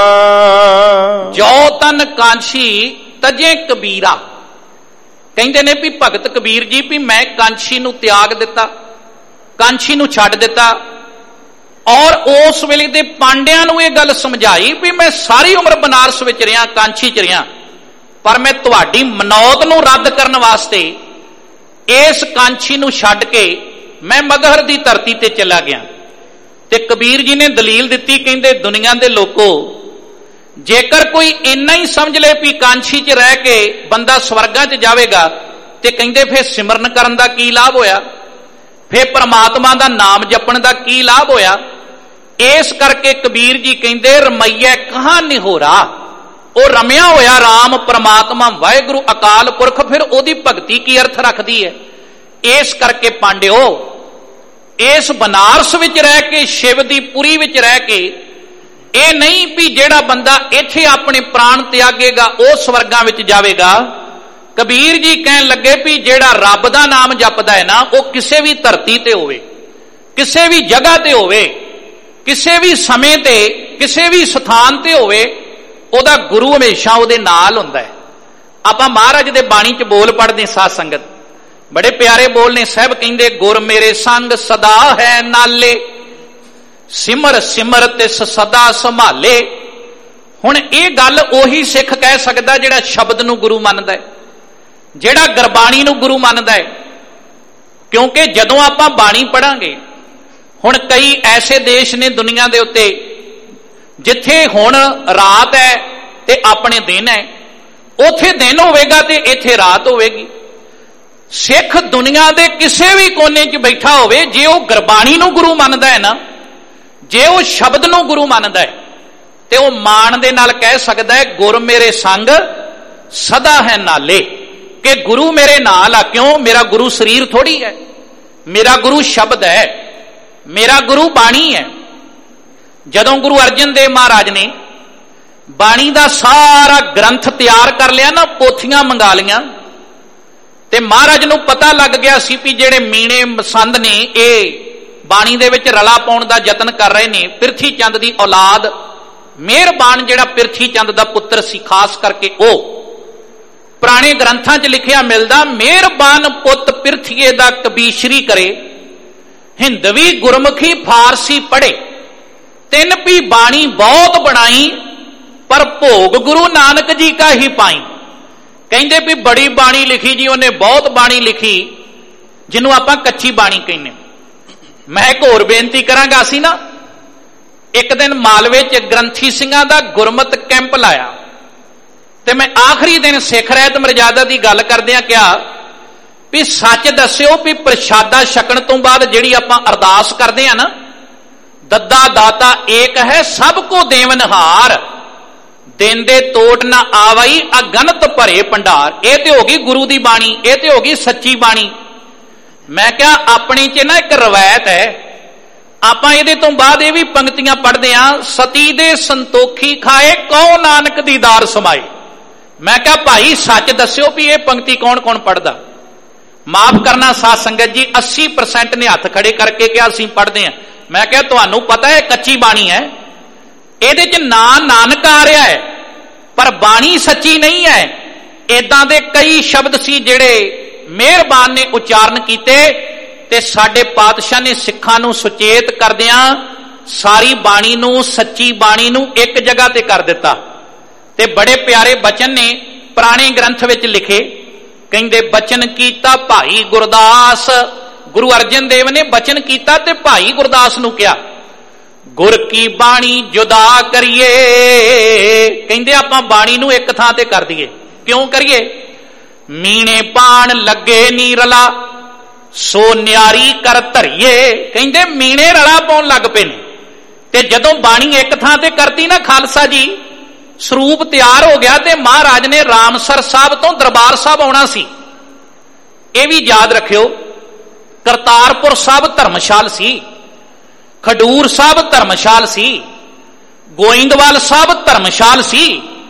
S2: ਜੋ ਤਨ ਕਾਂਛੀ ਤਜੇ ਕਬੀਰਾ, ਕਹਿੰਦੇ ਨੇ ਵੀ ਭਗਤ ਕਬੀਰ ਜੀ ਵੀ ਮੈਂ ਕਾਂਛੀ ਨੂੰ ਤਿਆਗ ਦਿੱਤਾ, ਕਾਂਛੀ ਨੂੰ ਛੱਡ ਦਿੱਤਾ। ਔਰ ਉਸ ਵੇਲੇ ਦੇ ਪਾਂਡਿਆਂ ਨੂੰ ਇਹ ਗੱਲ ਸਮਝਾਈ ਵੀ ਮੈਂ ਸਾਰੀ ਉਮਰ ਬਨਾਰਸ ਵਿੱਚ ਰਿਹਾ, ਕਾਂਛੀ 'ਚ ਰਿਹਾ, ਪਰ ਮੈਂ ਤੁਹਾਡੀ ਮਨੌਤ ਨੂੰ ਰੱਦ ਕਰਨ ਵਾਸਤੇ ਇਸ ਕਾਂਛੀ ਨੂੰ ਛੱਡ ਕੇ ਮੈਂ ਮਗਹਰ ਦੀ ਧਰਤੀ ਤੇ ਚਲਾ ਗਿਆ। ਤੇ ਕਬੀਰ ਜੀ ਨੇ ਦਲੀਲ ਦਿੱਤੀ, ਕਹਿੰਦੇ ਦੁਨੀਆ ਦੇ ਲੋਕੋ, ਜੇਕਰ ਕੋਈ ਇੰਨਾ ਹੀ ਸਮਝ ਲੈ ਵੀ ਕਾਂਛੀ 'ਚ ਰਹਿ ਕੇ ਬੰਦਾ ਸਵਰਗਾਂ 'ਚ ਜਾਵੇਗਾ, ਤੇ ਕਹਿੰਦੇ ਫਿਰ ਸਿਮਰਨ ਕਰਨ ਦਾ ਕੀ ਲਾਭ ਹੋਇਆ, ਫਿਰ ਪਰਮਾਤਮਾ ਦਾ ਨਾਮ ਜਪਣ ਦਾ ਕੀ ਲਾਭ ਹੋਇਆ। ਇਸ ਕਰਕੇ ਕਬੀਰ ਜੀ ਕਹਿੰਦੇ ਰਮਈਆ ਕਹਾ ਨਿਹੋਰਾ, ਉਹ ਰਮਿਆ ਹੋਇਆ ਰਾਮ ਪਰਮਾਤਮਾ ਵਾਹਿਗੁਰੂ ਅਕਾਲ ਪੁਰਖ, ਫਿਰ ਉਹਦੀ ਭਗਤੀ ਕੀ ਅਰਥ ਰੱਖਦੀ ਹੈ। ਇਸ ਕਰਕੇ ਪਾਂਡਿਓ, ਇਸ ਬਨਾਰਸ ਵਿੱਚ ਰਹਿ ਕੇ, ਸ਼ਿਵ ਦੀ ਪੁਰੀ ਵਿੱਚ ਰਹਿ ਕੇ, ਇਹ ਨਹੀਂ ਵੀ ਜਿਹੜਾ ਬੰਦਾ ਇੱਥੇ ਆਪਣੇ ਪ੍ਰਾਣ ਤਿਆਗੇਗਾ ਉਹ ਸਵਰਗਾਂ ਵਿੱਚ ਜਾਵੇਗਾ। ਕਬੀਰ ਜੀ ਕਹਿਣ ਲੱਗੇ ਵੀ ਜਿਹੜਾ ਰੱਬ ਦਾ ਨਾਮ ਜਪਦਾ ਹੈ ਨਾ, ਉਹ ਕਿਸੇ ਵੀ ਧਰਤੀ ਤੇ ਹੋਵੇ, ਕਿਸੇ ਵੀ ਜਗ੍ਹਾ ਤੇ ਹੋਵੇ, ਕਿਸੇ ਵੀ ਸਮੇਂ ਤੇ, ਕਿਸੇ ਵੀ ਸਥਾਨ ਤੇ ਹੋਵੇ, ਉਹਦਾ ਗੁਰੂ ਹਮੇਸ਼ਾ ਉਹਦੇ ਨਾਲ ਹੁੰਦਾ ਹੈ। ਆਪਾਂ ਮਹਾਰਾਜ ਦੇ ਬਾਣੀ 'ਚ ਬੋਲ ਪੜ੍ਹਦੇ ਸਾਧ ਸੰਗਤ, ਬੜੇ ਪਿਆਰੇ ਬੋਲ ਨੇ। ਸਾਹਿਬ ਕਹਿੰਦੇ ਗੁਰ ਮੇਰੇ ਸੰਗ ਸਦਾ ਹੈ ਨਾਲੇ, ਸਿਮਰ ਸਿਮਰ ਤਿਸ ਸਦਾ ਸੰਭਾਲੇ। ਹੁਣ ਇਹ ਗੱਲ ਉਹੀ ਸਿੱਖ ਕਹਿ ਸਕਦਾ ਜਿਹੜਾ ਸ਼ਬਦ ਨੂੰ ਗੁਰੂ ਮੰਨਦਾ ਹੈ, ਜਿਹੜਾ ਗੁਰਬਾਣੀ ਨੂੰ ਗੁਰੂ ਮੰਨਦਾ ਹੈ। ਕਿਉਂਕਿ ਜਦੋਂ ਆਪਾਂ ਬਾਣੀ ਪੜਾਂਗੇ, ਹੁਣ ਕਈ ਐਸੇ ਦੇਸ਼ ਨੇ ਦੁਨੀਆ ਦੇ ਉੱਤੇ ਜਿੱਥੇ ਹੁਣ ਰਾਤ ਹੈ ਤੇ ਆਪਣੇ ਦਿਨ ਹੈ, ਉੱਥੇ ਦਿਨ ਹੋਵੇਗਾ ਤੇ ਇੱਥੇ ਰਾਤ ਹੋਵੇਗੀ। ਸਿੱਖ ਦੁਨੀਆ ਦੇ ਕਿਸੇ ਵੀ ਕੋਨੇ 'ਚ ਬੈਠਾ ਹੋਵੇ, ਜੇ ਉਹ ਗੁਰਬਾਣੀ ਨੂੰ ਗੁਰੂ ਮੰਨਦਾ ਹੈ ਨਾ, ਜੇ ਉਹ ਸ਼ਬਦ ਨੂੰ ਗੁਰੂ ਮੰਨਦਾ ਹੈ, ਤੇ ਉਹ ਮਾਣ ਦੇ ਨਾਲ ਕਹਿ ਸਕਦਾ ਹੈ ਗੁਰ ਮੇਰੇ ਸੰਗ ਸਦਾ ਹੈ ਨਾਲੇ, ਕਿ ਗੁਰੂ ਮੇਰੇ ਨਾਲ ਆ। ਕਿਉਂ? ਮੇਰਾ ਗੁਰੂ ਸਰੀਰ ਥੋੜੀ ਹੈ, ਮੇਰਾ ਗੁਰੂ ਸ਼ਬਦ ਹੈ, ਮੇਰਾ ਗੁਰੂ ਬਾਣੀ ਹੈ। ਜਦੋਂ ਗੁਰੂ ਅਰਜਨ ਦੇਵ ਮਹਾਰਾਜ ਨੇ ਬਾਣੀ ਦਾ ਸਾਰਾ ਗ੍ਰੰਥ ਤਿਆਰ ਕਰ ਲਿਆ ਨਾ, ਪੋਥੀਆਂ ਮੰਗਾ ਲੀਆਂ, ਤੇ ਮਹਾਰਾਜ ਨੂੰ ਪਤਾ ਲੱਗ ਗਿਆ ਸੀ ਵੀ ਜਿਹੜੇ ਮੀਣੇ ਮਸੰਦ ਨੇ ਇਹ ਬਾਣੀ ਦੇ ਵਿੱਚ ਰਲਾ ਪਾਉਣ ਦਾ ਯਤਨ ਕਰ ਰਹੇ ਨੇ। ਪਿਰਥੀ ਚੰਦ ਦੀ ਔਲਾਦ ਮਿਹਰਬਾਨ ਜਿਹੜਾ ਪਿਰਥੀ ਚੰਦ ਦਾ ਪੁੱਤਰ ਸੀ, ਖਾਸ ਕਰਕੇ ਉਹ ਪੁਰਾਣੇ ਗ੍ਰੰਥਾਂ 'ਚ ਲਿਖਿਆ ਮਿਲਦਾ, ਮਿਹਰਬਾਨ ਪੁੱਤ ਪਿਰਥੀਏ ਦਾ ਕਬੀਸ਼ਰੀ ਕਰੇ, ਹਿੰਦਵੀ ਗੁਰਮੁਖੀ ਫਾਰਸੀ ਪੜ੍ਹੇ, ਤਿੰਨ ਵੀ ਬਾਣੀ ਬਹੁਤ ਬਣਾਈ, ਪਰ ਭੋਗ ਗੁਰੂ ਨਾਨਕ ਜੀ ਕਾ ਹੀ ਪਾਈ। ਕਹਿੰਦੇ ਵੀ ਬੜੀ ਬਾਣੀ ਲਿਖੀ ਜੀ ਉਹਨੇ, ਬਹੁਤ ਬਾਣੀ ਲਿਖੀ, ਜਿਹਨੂੰ ਆਪਾਂ ਕੱਚੀ ਬਾਣੀ ਕਹਿੰਦੇ। ਮੈਂ ਇੱਕ ਹੋਰ ਬੇਨਤੀ ਕਰਾਂਗਾ, ਅਸੀਂ ਨਾ ਇੱਕ ਦਿਨ ਮਾਲਵੇ 'ਚ ਗ੍ਰੰਥੀ ਸਿੰਘਾਂ ਦਾ ਗੁਰਮਤ ਕੈਂਪ ਲਾਇਆ, ਤੇ ਮੈਂ ਆਖਰੀ ਦਿਨ ਸਿੱਖ ਰਹਿਤ ਮਰਜ਼ਾਦਾ ਦੀ ਗੱਲ ਕਰਦਿਆਂ ਕਿਹਾ ਵੀ ਸੱਚ ਦੱਸਿਓ ਵੀ ਪ੍ਰਸ਼ਾਦਾ ਛਕਣ ਤੋਂ ਬਾਅਦ ਜਿਹੜੀ ਆਪਾਂ ਅਰਦਾਸ ਕਰਦੇ ਆ ਨਾ, ਦੱਦਾ ਦਾਤਾ ਏਕ ਹੈ ਸਭ ਕੋ ਦੇਵਨਹਾਰ, ਦੇਂਦੇ ਤੋਟ ਨਾ ਆਵਈ ਅਗਨਤ ਭਰੇ ਭੰਡਾਰ। ਇਹ ਤੇ ਹੋ ਗਈ ਗੁਰੂ ਦੀ ਬਾਣੀ, ਇਹ ਤੇ ਹੋ ਗਈ ਸੱਚੀ ਬਾਣੀ। ਮੈਂ ਕਿਹਾ ਆਪਣੀ 'ਚ ਨਾ ਇੱਕ ਰਵਾਇਤ ਹੈ, ਆਪਾਂ ਇਹਦੇ ਤੋਂ ਬਾਅਦ ਇਹ ਵੀ ਪੰਕਤੀਆਂ ਪੜ੍ਹਦੇ ਆ, ਸਤੀ ਦੇ ਸੰਤੋਖੀ ਖਾਏ ਕਉ ਨਾਨਕ ਦੀਦਾਰ ਸਮਾਏ। ਮੈਂ ਕਿਹਾ ਭਾਈ ਸੱਚ ਦੱਸਿਓ ਵੀ ਇਹ ਪੰਕਤੀ ਕੌਣ ਕੌਣ ਪੜ੍ਹਦਾ। ਮਾਫ ਕਰਨਾ ਸਾਧ ਸੰਗਤ ਜੀ, 80% ਨੇ ਹੱਥ ਖੜੇ ਕਰਕੇ ਕਿਹਾ ਅਸੀਂ ਪੜ੍ਹਦੇ ਆ। ਮੈਂ ਕਿਹਾ ਤੁਹਾਨੂੰ ਪਤਾ ਹੈ ਕੱਚੀ ਬਾਣੀ ਹੈ, ਇਹਦੇ 'ਚ ਨਾਂ ਨਾਨਕ ਆ ਰਿਹਾ ਹੈ, ਪਰ ਬਾਣੀ ਸੱਚੀ ਨਹੀਂ ਹੈ। ਏਦਾਂ ਦੇ ਕਈ ਸ਼ਬਦ ਸੀ ਜਿਹੜੇ ਮਿਹਰਬਾਨ ਨੇ ਉਚਾਰਨ ਕੀਤੇ ਤੇ ਸਾਡੇ ਪਾਤਸ਼ਾਹ ਨੇ ਸਿੱਖਾਂ ਨੂੰ ਸੁਚੇਤ ਕਰਦਿਆਂ ਸਾਰੀ ਬਾਣੀ ਨੂੰ, ਸੱਚੀ ਬਾਣੀ ਨੂੰ ਇੱਕ ਜਗ੍ਹਾ ਤੇ ਕਰ ਦਿੱਤਾ। ਤੇ ਬੜੇ ਪਿਆਰੇ ਬਚਨ ਨੇ ਪੁਰਾਣੇ ਗ੍ਰੰਥ ਵਿੱਚ ਲਿਖੇ। ਕਹਿੰਦੇ ਬਚਨ ਕੀਤਾ ਭਾਈ ਗੁਰਦਾਸ, ਗੁਰੂ ਅਰਜਨ ਦੇਵ ਨੇ ਬਚਨ ਕੀਤਾ ਤੇ ਭਾਈ ਗੁਰਦਾਸ ਨੂੰ ਕਿਹਾ ਗੁਰ ਕੀ ਬਾਣੀ ਜੁਦਾ ਕਰੀਏ। ਕਹਿੰਦੇ ਆਪਾਂ ਬਾਣੀ ਨੂੰ ਇੱਕ ਥਾਂ ਤੇ ਕਰ ਦਈਏ। ਕਿਉਂ ਕਰੀਏ? ਮੀਣੇ ਪਾਣ ਲੱਗੇ ਨੀ ਰਲਾ ਸੋ ਨਿਆਰੀ ਕਰ ਧਰੀਏ। ਕਹਿੰਦੇ ਮੀਣੇ ਰਲਾ ਪਾਉਣ ਲੱਗ ਪਏ ਨੇ। ਤੇ ਜਦੋਂ ਬਾਣੀ ਇੱਕ ਥਾਂ ਤੇ ਕਰਤੀ ਨਾ ਖਾਲਸਾ ਜੀ, ਸਰੂਪ ਤਿਆਰ ਹੋ ਗਿਆ ਤੇ ਮਹਾਰਾਜ ਨੇ ਰਾਮਸਰ ਸਾਹਿਬ ਤੋਂ ਦਰਬਾਰ ਸਾਹਿਬ ਆਉਣਾ ਸੀ। ਇਹ ਵੀ ਯਾਦ ਰੱਖਿਓ, ਕਰਤਾਰਪੁਰ ਸਾਹਿਬ ਧਰਮਸ਼ਾਲ ਸੀ, ਖਡੂਰ ਸਾਹਿਬ ਧਰਮਸ਼ਾਲ ਸੀ, ਗੋਇੰਦਵਾਲ ਸਾਹਿਬ ਧਰਮਸ਼ਾਲ ਸੀ।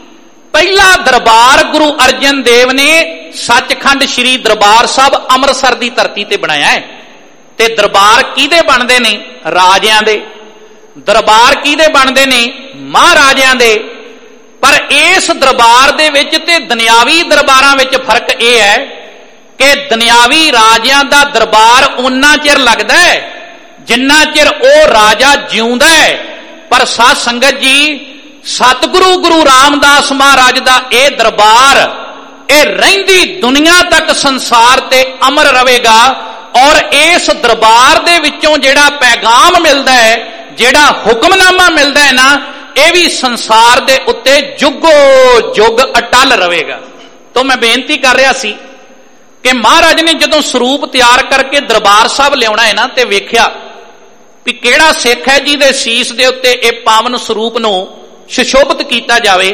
S2: ਪਹਿਲਾ ਦਰਬਾਰ ਗੁਰੂ ਅਰਜਨ ਦੇਵ ਨੇ ਸੱਚਖੰਡ ਸ੍ਰੀ ਦਰਬਾਰ ਸਾਹਿਬ ਅੰਮ੍ਰਿਤਸਰ ਦੀ ਧਰਤੀ ਤੇ ਬਣਾਇਆ ਹੈ। ਤੇ ਦਰਬਾਰ ਕਿਹਦੇ ਬਣਦੇ ਨੇ? ਰਾਜਿਆਂ ਦੇ। ਦਰਬਾਰ ਕਿਹਦੇ ਬਣਦੇ ਨੇ? ਮਹਾਰਾਜਿਆਂ ਦੇ। ਪਰ ਇਸ ਦਰਬਾਰ ਦੇ ਵਿੱਚ ਤੇ ਦੁਨਿਆਵੀ ਦਰਬਾਰਾਂ ਵਿੱਚ ਫਰਕ ਇਹ ਹੈ ਕਿ ਦੁਨਿਆਵੀ ਰਾਜਿਆਂ ਦਾ ਦਰਬਾਰ ਉਨਾ ਚਿਰ ਲੱਗਦਾ ਹੈ ਜਿੰਨਾ ਚਿਰ ਉਹ ਰਾਜਾ ਜਿਉਂਦਾ ਹੈ। ਪਰ ਸਾਧ ਸੰਗਤ ਜੀ, ਸਤਿਗੁਰੂ ਗੁਰੂ ਰਾਮਦਾਸ ਮਹਾਰਾਜ ਦਾ ਇਹ ਦਰਬਾਰ ਇਹ ਰਹਿੰਦੀ ਦੁਨੀਆ ਤੱਕ ਸੰਸਾਰ ਤੇ ਅਮਰ ਰਹੇਗਾ। ਔਰ ਇਸ ਦਰਬਾਰ ਦੇ ਵਿੱਚੋਂ ਜਿਹੜਾ ਪੈਗਾਮ ਮਿਲਦਾ ਹੈ, ਜਿਹੜਾ ਹੁਕਮਨਾਮਾ ਮਿਲਦਾ ਹੈ ਨਾ, ਇਹ ਵੀ ਸੰਸਾਰ ਦੇ ਉੱਤੇ ਜੁਗੋ ਜੁਗ ਅਟਲ ਰਹੇਗਾ। ਤੋਂ ਮੈਂ ਬੇਨਤੀ ਕਰ ਰਿਹਾ ਸੀ ਕਿ ਮਹਾਰਾਜ ਨੇ ਜਦੋਂ ਸਰੂਪ ਤਿਆਰ ਕਰਕੇ ਦਰਬਾਰ ਸਾਹਿਬ ਲਿਆਉਣਾ ਹੈ ਨਾ, ਤੇ ਵੇਖਿਆ ਵੀ ਕਿਹੜਾ ਸਿੱਖ ਹੈ ਜਿਹਦੇ ਸੀਸ ਦੇ ਉੱਤੇ ਇਹ ਪਾਵਨ ਸਰੂਪ ਨੂੰ ਸੁਸ਼ੋਭਿਤ ਕੀਤਾ ਜਾਵੇ।